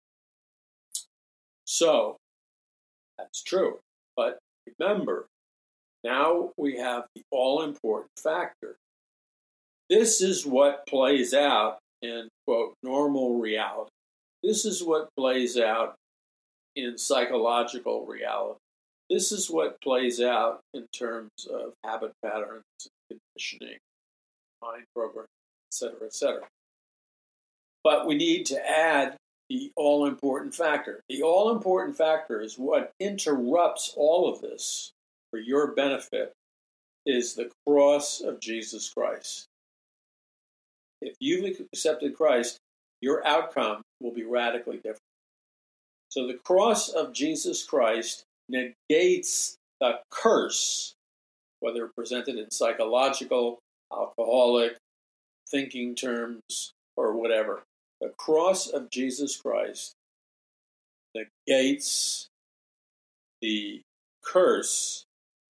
So that's true. But remember, now we have the all-important factor. This is what plays out in, quote, normal reality. This is what plays out in psychological reality. This is what plays out in terms of habit patterns, conditioning, mind programming, et cetera, et cetera. But we need to add the all-important factor. The all-important factor is what interrupts all of this for your benefit is the cross of Jesus Christ. If you've accepted Christ, your outcome will be radically different. So the cross of Jesus Christ negates the curse, whether presented in psychological, alcoholic, thinking terms, or whatever. The cross of Jesus Christ negates the curse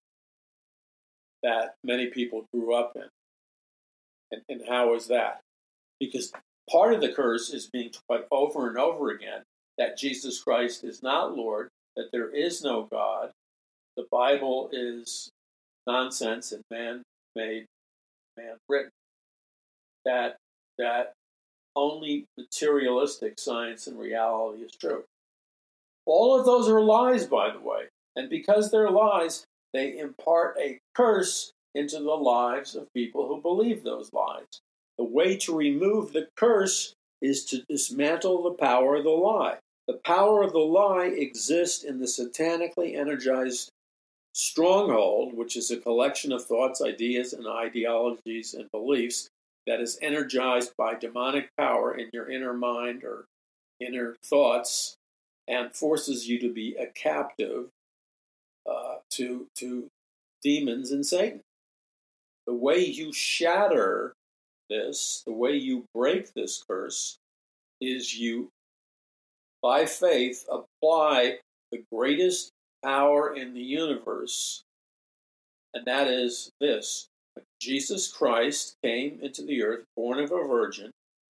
that many people grew up in. And, and how is that? Because part of the curse is being taught over and over again that Jesus Christ is not Lord, that there is no God, the Bible is nonsense and man-made, man-written, that that only materialistic science and reality is true. All of those are lies, by the way, and because they're lies, they impart a curse into the lives of people who believe those lies. The way to remove the curse is to dismantle the power of the lie. The power of the lie exists in the satanically energized stronghold, which is a collection of thoughts, ideas, and ideologies and beliefs that is energized by demonic power in your inner mind or inner thoughts and forces you to be a captive uh, to, to demons and Satan. The way you shatter this, the way you break this curse, is you, by faith, apply the greatest power in the universe, and that is this. Jesus Christ came into the earth, born of a virgin,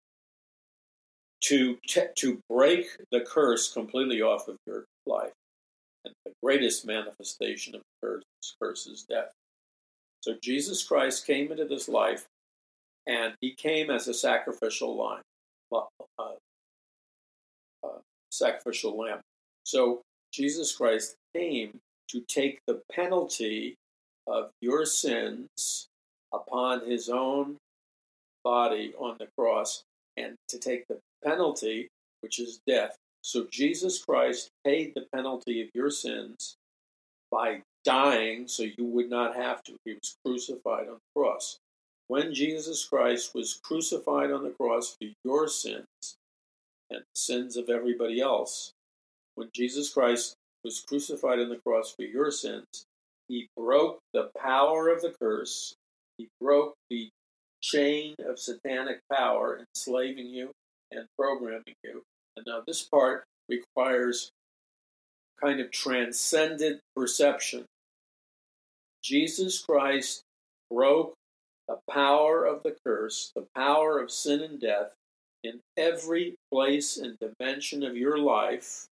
to, te- to break the curse completely off of your life. And the greatest manifestation of the curse, curse is death. So Jesus Christ came into this life, and he came as a sacrificial lamb, uh, uh, sacrificial lamb. So Jesus Christ came to take the penalty of your sins upon his own body on the cross, and to take the penalty, which is death. So Jesus Christ paid the penalty of your sins by dying so you would not have to. He was crucified on the cross. When Jesus Christ was crucified on the cross for your sins and the sins of everybody else, when Jesus Christ was crucified on the cross for your sins, he broke the power of the curse. He broke the chain of satanic power enslaving you and programming you. And now this part requires kind of transcendent perception. Jesus Christ broke the power of the curse, the power of sin and death in every place and dimension of your life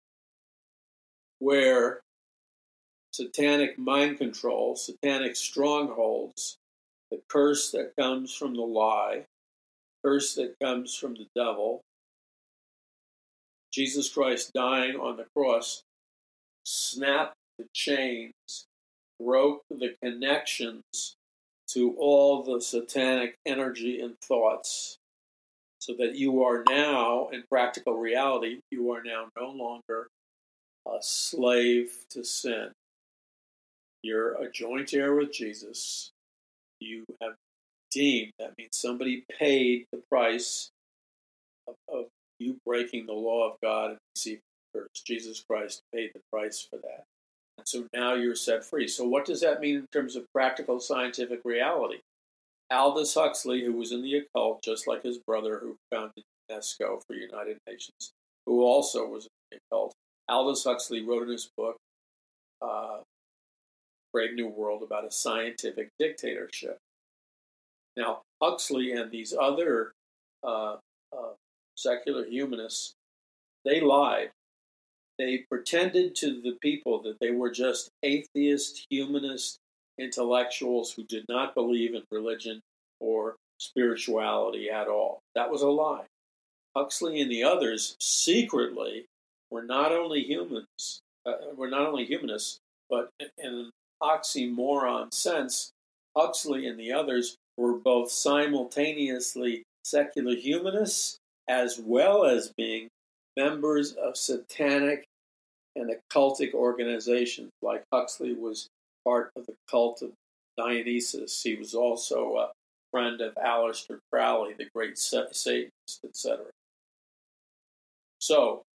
where satanic mind control, satanic strongholds, the curse that comes from the lie, curse that comes from the devil, Jesus Christ dying on the cross snapped the chains, broke the connections to all the satanic energy and thoughts, so that you are now, in practical reality, you are now no longer a slave to sin. You're a joint heir with Jesus. You have redeemed. That means somebody paid the price of, of you breaking the law of God and receiving the curse. Jesus Christ paid the price for that. And so now you're set free. So what does that mean in terms of practical scientific reality? Aldous Huxley, who was in the occult, just like his brother who founded UNESCO for United Nations, who also was in the occult, Aldous Huxley wrote in his book, uh, Brave New World, about a scientific dictatorship. Now, Huxley and these other uh, uh, secular humanists, they lied. They pretended to the people that they were just atheist, humanist intellectuals who did not believe in religion or spirituality at all. That was a lie. Huxley and the others secretly were not only humans, uh, were not only humanists, but in an oxymoron sense, Huxley and the others were both simultaneously secular humanists as well as being members of satanic and occultic organizations. Like Huxley was part of the cult of Dionysus. He was also a friend of Aleister Crowley, the great Satanist, et cetera. So,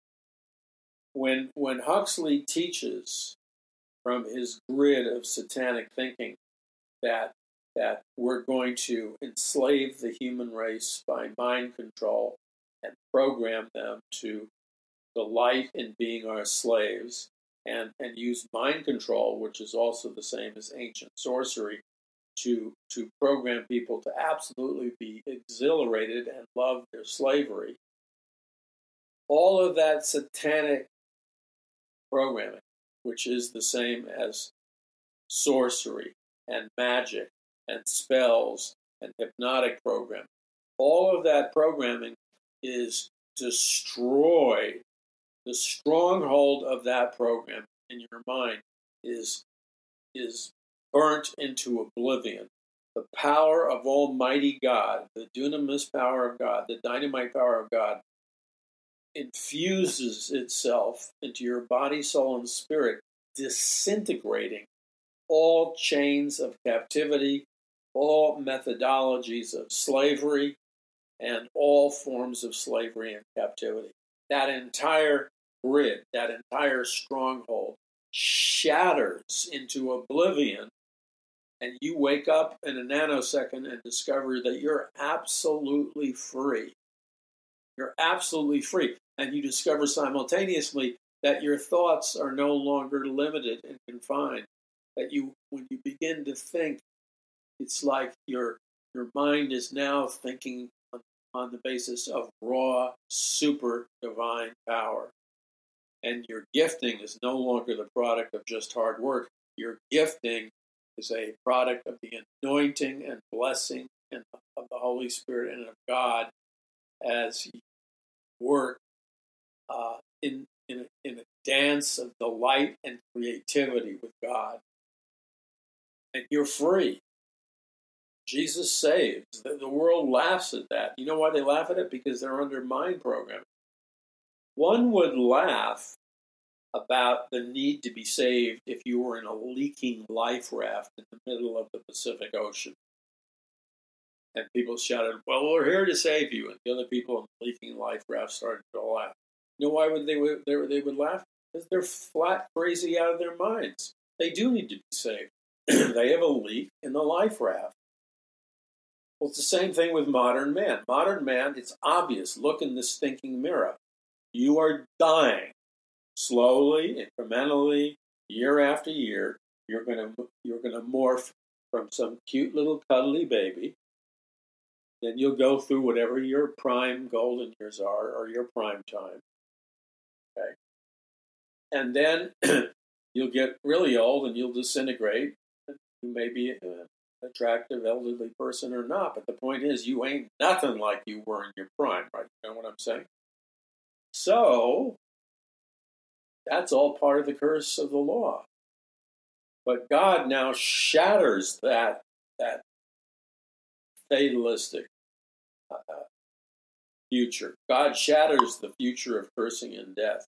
when when Huxley teaches from his grid of satanic thinking that that we're going to enslave the human race by mind control and program them to delight in being our slaves, and, and use mind control, which is also the same as ancient sorcery, to, to program people to absolutely be exhilarated and love their slavery. All of that satanic programming, which is the same as sorcery and magic and spells and hypnotic programming, all of that programming is destroyed. The stronghold of that program in your mind is, is burnt into oblivion. The power of Almighty God, the dunamis power of God, the dynamite power of God, infuses itself into your body, soul, and spirit, disintegrating all chains of captivity, all methodologies of slavery, and all forms of slavery and captivity. That entire grid, that entire stronghold shatters into oblivion, and you wake up in a nanosecond and discover that you're absolutely free. You're absolutely free. And you discover simultaneously that your thoughts are no longer limited and confined. That you, when you begin to think, it's like your your mind is now thinking on, on the basis of raw, super divine power. And your gifting is no longer the product of just hard work. Your gifting is a product of the anointing and blessing and of the Holy Spirit and of God as you work uh, in, in, a, in a dance of delight and creativity with God. And you're free. Jesus saves. The, the world laughs at that. You know why they laugh at it? Because they're under mind programming. One would laugh about the need to be saved if you were in a leaking life raft in the middle of the Pacific Ocean. And people shouted, well, we're here to save you. And the other people in the leaking life raft started to laugh. You know why would they, they, they would laugh? Because they're flat crazy out of their minds. They do need to be saved. They have a leak in the life raft. Well, it's the same thing with modern man. Modern man, it's obvious. Look in this thinking mirror. You are dying. Slowly, incrementally, year after year, you're going to you're going to morph from some cute little cuddly baby. Then you'll go through whatever your prime golden years are, or your prime time. Okay, and then you'll get really old and you'll disintegrate. You may be an attractive elderly person or not, but the point is, you ain't nothing like you were in your prime, right? You know what I'm saying? So that's all part of the curse of the law. But God now shatters that, that fatalistic uh, future. God shatters the future of cursing and death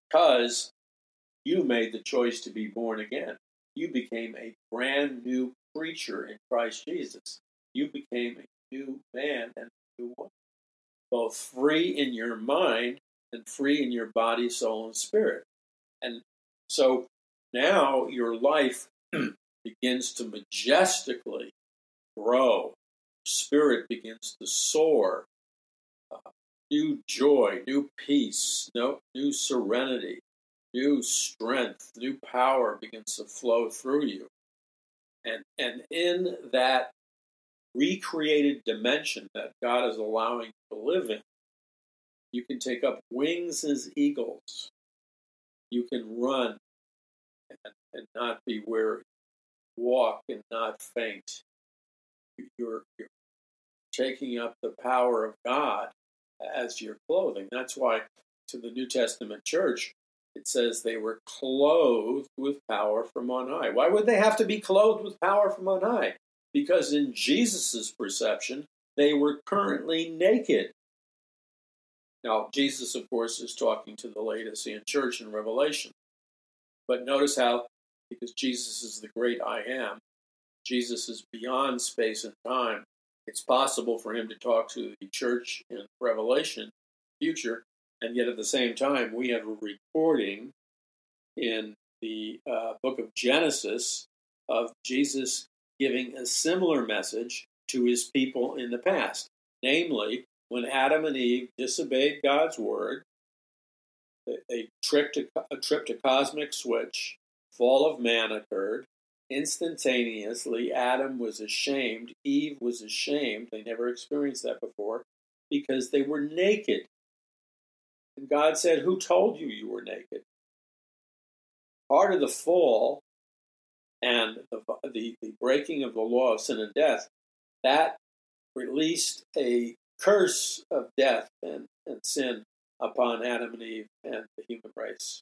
because you made the choice to be born again. You became a brand new creature in Christ Jesus. You became a new man and a new woman, both free in your mind and free in your body, soul, and spirit. And so now your life begins to majestically grow. Spirit begins to soar. Uh, new joy, new peace, no, new serenity, new strength, new power begins to flow through you. And, and in that recreated dimension that God is allowing you to live in, you can take up wings as eagles. You can run and, and not be weary, walk and not faint. You're, you're taking up the power of God as your clothing. That's why to the New Testament church, it says they were clothed with power from on high. Why would they have to be clothed with power from on high? Because in Jesus' perception, they were currently naked. Now, Jesus, of course, is talking to the Laodicean church in Revelation. But notice how, because Jesus is the great I am, Jesus is beyond space and time, it's possible for him to talk to the church in Revelation, future, and yet at the same time, we have a recording in the uh, book of Genesis of Jesus giving a similar message to his people in the past. Namely, when Adam and Eve disobeyed God's word, they, they tripped a, a, tripped a cosmic switch, fall of man occurred. Instantaneously, Adam was ashamed, Eve was ashamed, they never experienced that before, because they were naked. And God said, who told you you were naked? Part of the fall and the, the, the breaking of the law of sin and death, that released a curse of death and, and sin upon Adam and Eve and the human race.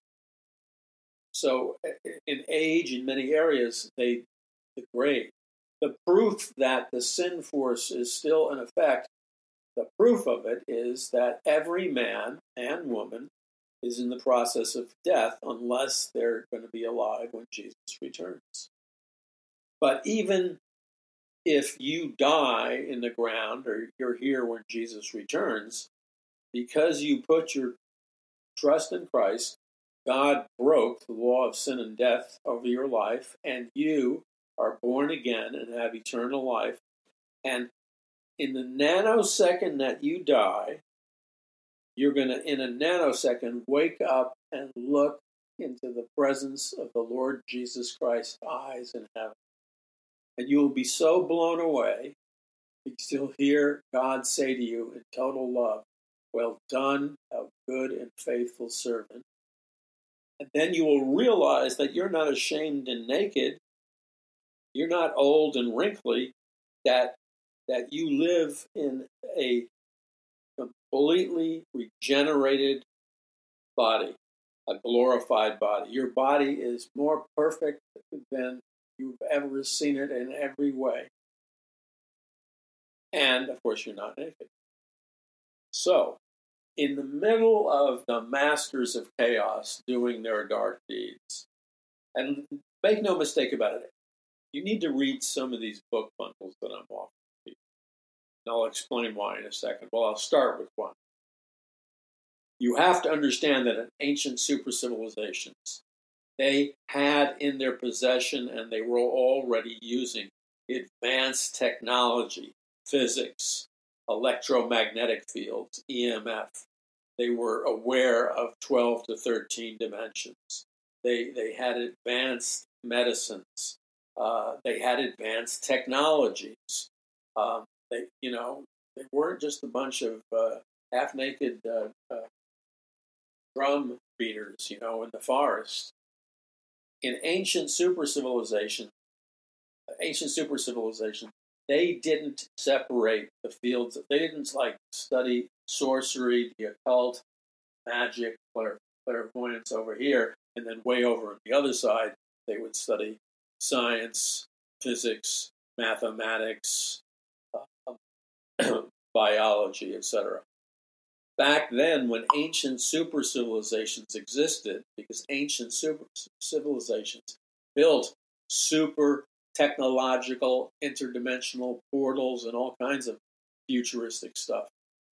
So in age, in many areas, they degrade. The proof that the sin force is still in effect, the proof of it is that every man and woman is in the process of death unless they're going to be alive when Jesus returns. But even if you die in the ground or you're here when Jesus returns, because you put your trust in Christ, God broke the law of sin and death over your life, and you are born again and have eternal life. And in the nanosecond that you die, you're going to, in a nanosecond, wake up and look into the presence of the Lord Jesus Christ's eyes in heaven. And you will be so blown away, you still hear God say to you in total love, well done, thou good and faithful servant. And then you will realize that you're not ashamed and naked. You're not old and wrinkly, that, that you live in a completely regenerated body, a glorified body. Your body is more perfect than you've ever seen it in every way. And, of course, you're not naked. So, in the middle of the masters of chaos doing their dark deeds, and make no mistake about it, you need to read some of these book bundles that I'm offering you. And I'll explain why in a second. Well, I'll start with one. You have to understand that in ancient super civilizations, they had in their possession, and they were already using, advanced technology, physics, electromagnetic fields, E M F. They were aware of twelve to thirteen dimensions. They they had advanced medicines. Uh, they had advanced technologies. Um, they you know they weren't just a bunch of uh, half-naked uh, uh, drum beaters, you know, in the forest. In ancient super civilization, ancient super civilization, they didn't separate the fields. They didn't like study sorcery, the occult, magic, clairvoyance over here, and then way over on the other side, they would study science, physics, mathematics, uh, biology, et cetera. Back then, when ancient super civilizations existed, because ancient super civilizations built super technological, interdimensional portals and all kinds of futuristic stuff.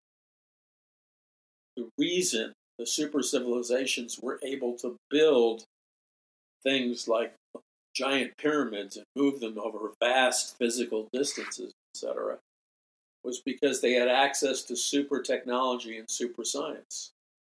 The reason the super civilizations were able to build things like giant pyramids and move them over vast physical distances, et cetera, was because they had access to super technology and super science.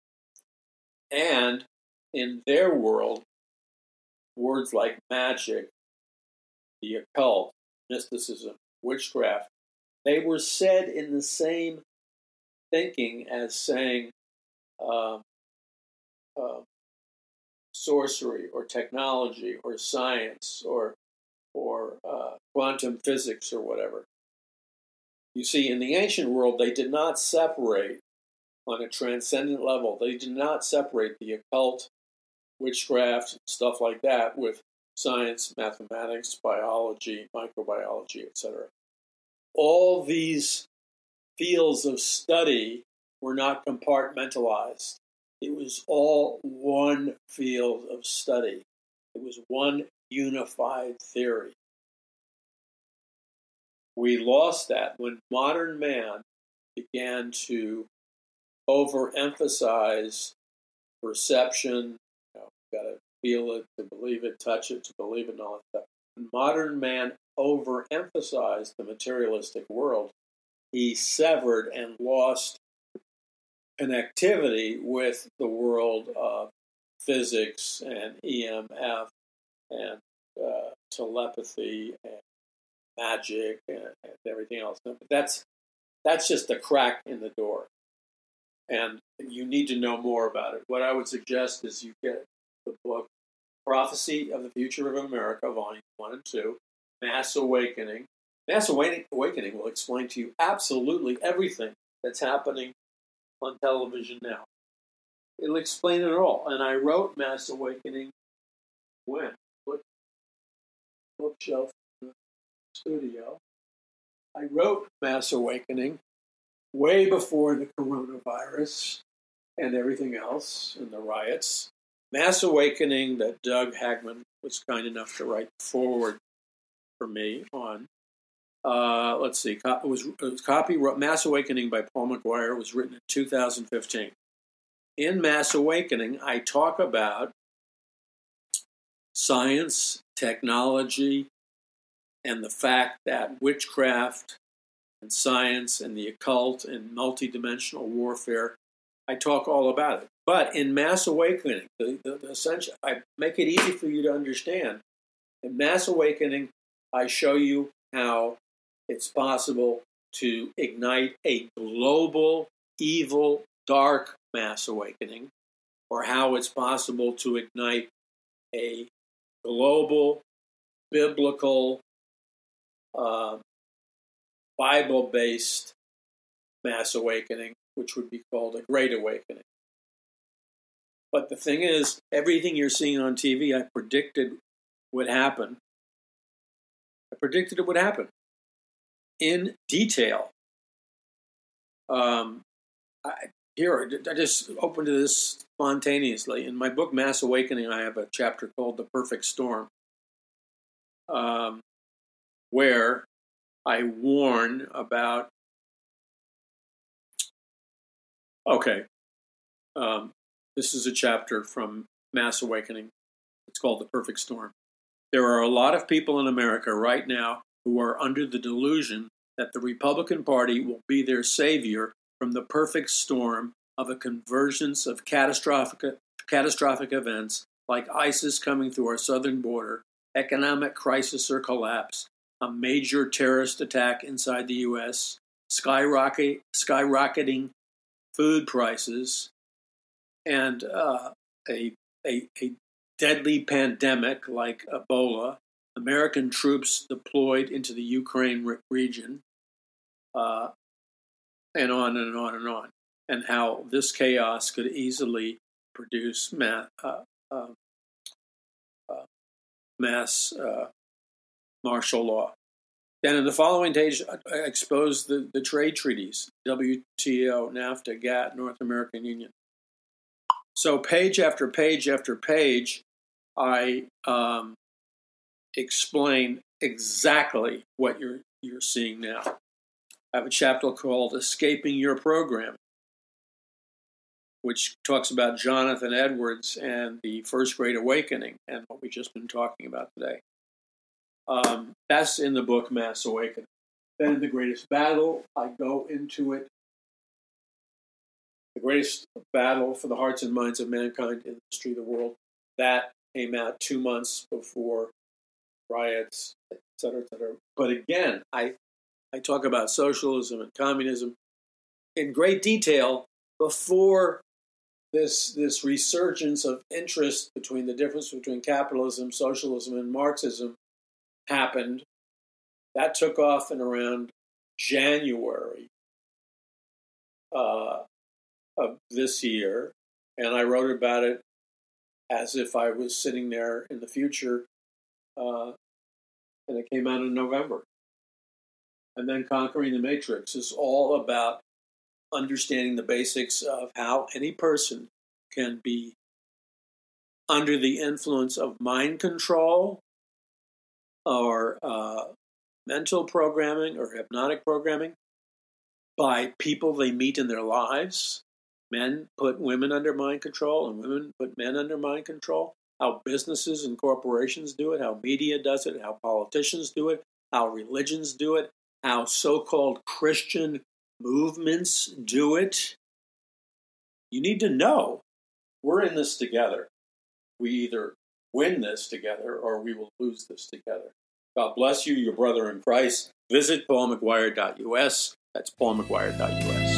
And in their world, words like magic, the occult, mysticism, witchcraft, they were said in the same thinking as saying um, uh, sorcery or technology or science or or uh, quantum physics or whatever. You see, in the ancient world, they did not separate on a transcendent level. They did not separate the occult, witchcraft, stuff like that with science, mathematics, biology, microbiology, et cetera. All these fields of study were not compartmentalized. It was all one field of study. It was one unified theory. We lost that when modern man began to overemphasize perception. You know, got to feel it to believe it, touch it to believe it, and all that stuff. When modern man overemphasized the materialistic world, he severed and lost connectivity with the world of physics and E M F and uh, telepathy and magic and, and everything else. But that's that's just a crack in the door, and you need to know more about it. What I would suggest is you get the book Prophecy of the Future of America, Volume One and Two, Mass Awakening. Mass Awakening will explain to you absolutely everything that's happening on television now. It'll explain it all. And I wrote Mass Awakening when? Book, bookshelf in the studio. I wrote Mass Awakening way before the coronavirus and everything else and the riots. Mass Awakening that Doug Hagman was kind enough to write forward for me on. Uh, let's see. It was, it was copy Mass Awakening by Paul McGuire was written in two thousand fifteen. In Mass Awakening, I talk about science, technology, and the fact that witchcraft and science and the occult and multidimensional warfare. I talk all about it. But in Mass Awakening, the, the, the essential, I make it easy for you to understand. In Mass Awakening, I show you how it's possible to ignite a global, evil, dark mass awakening, or how it's possible to ignite a global, biblical, uh, Bible-based mass awakening, which would be called a Great Awakening. But the thing is, everything you're seeing on T V, I predicted would happen. I predicted it would happen in detail. Um, I, here, I just opened to this spontaneously. In my book, Mass Awakening, I have a chapter called The Perfect Storm, um, where I warn about, okay, um, this is a chapter from Mass Awakening. It's called The Perfect Storm. There are a lot of people in America right now who are under the delusion that the Republican Party will be their savior from the perfect storm of a convergence of catastrophic, catastrophic events like ISIS coming through our southern border, economic crisis or collapse, a major terrorist attack inside the U S, skyrocket, skyrocketing food prices, and uh, a, a, a deadly pandemic like Ebola, American troops deployed into the Ukraine re- region, uh, and on and on and on, and how this chaos could easily produce ma- uh, uh, uh, mass uh, martial law. Then in the following page, I exposed the, the trade treaties, W T O, NAFTA, GATT, North American Union. So page after page after page, I um, explain exactly what you're you're seeing now. I have a chapter called Escaping Your Program, which talks about Jonathan Edwards and the First Great Awakening and what we've just been talking about today. Um, that's in the book Mass Awakening. Then in The Greatest Battle, I go into it. The Greatest Battle for the Hearts and Minds of Mankind in the History of the World. That came out two months before riots, et cetera, et cetera. But again, I, I talk about socialism and communism in great detail before this, this resurgence of interest between the difference between capitalism, socialism, and Marxism happened. That took off in around January uh, of this year, and I wrote about it as if I was sitting there in the future, uh, and it came out in November. And then Conquering the Matrix is all about understanding the basics of how any person can be under the influence of mind control or uh, mental programming or hypnotic programming by people they meet in their lives. Men put women under mind control and women put men under mind control. How businesses and corporations do it, how media does it, how politicians do it, how religions do it, how so-called Christian movements do it. You need to know we're in this together. We either win this together or we will lose this together. God bless you, your brother in Christ. Visit paul mcguire dot u s. That's paul mcguire dot u s.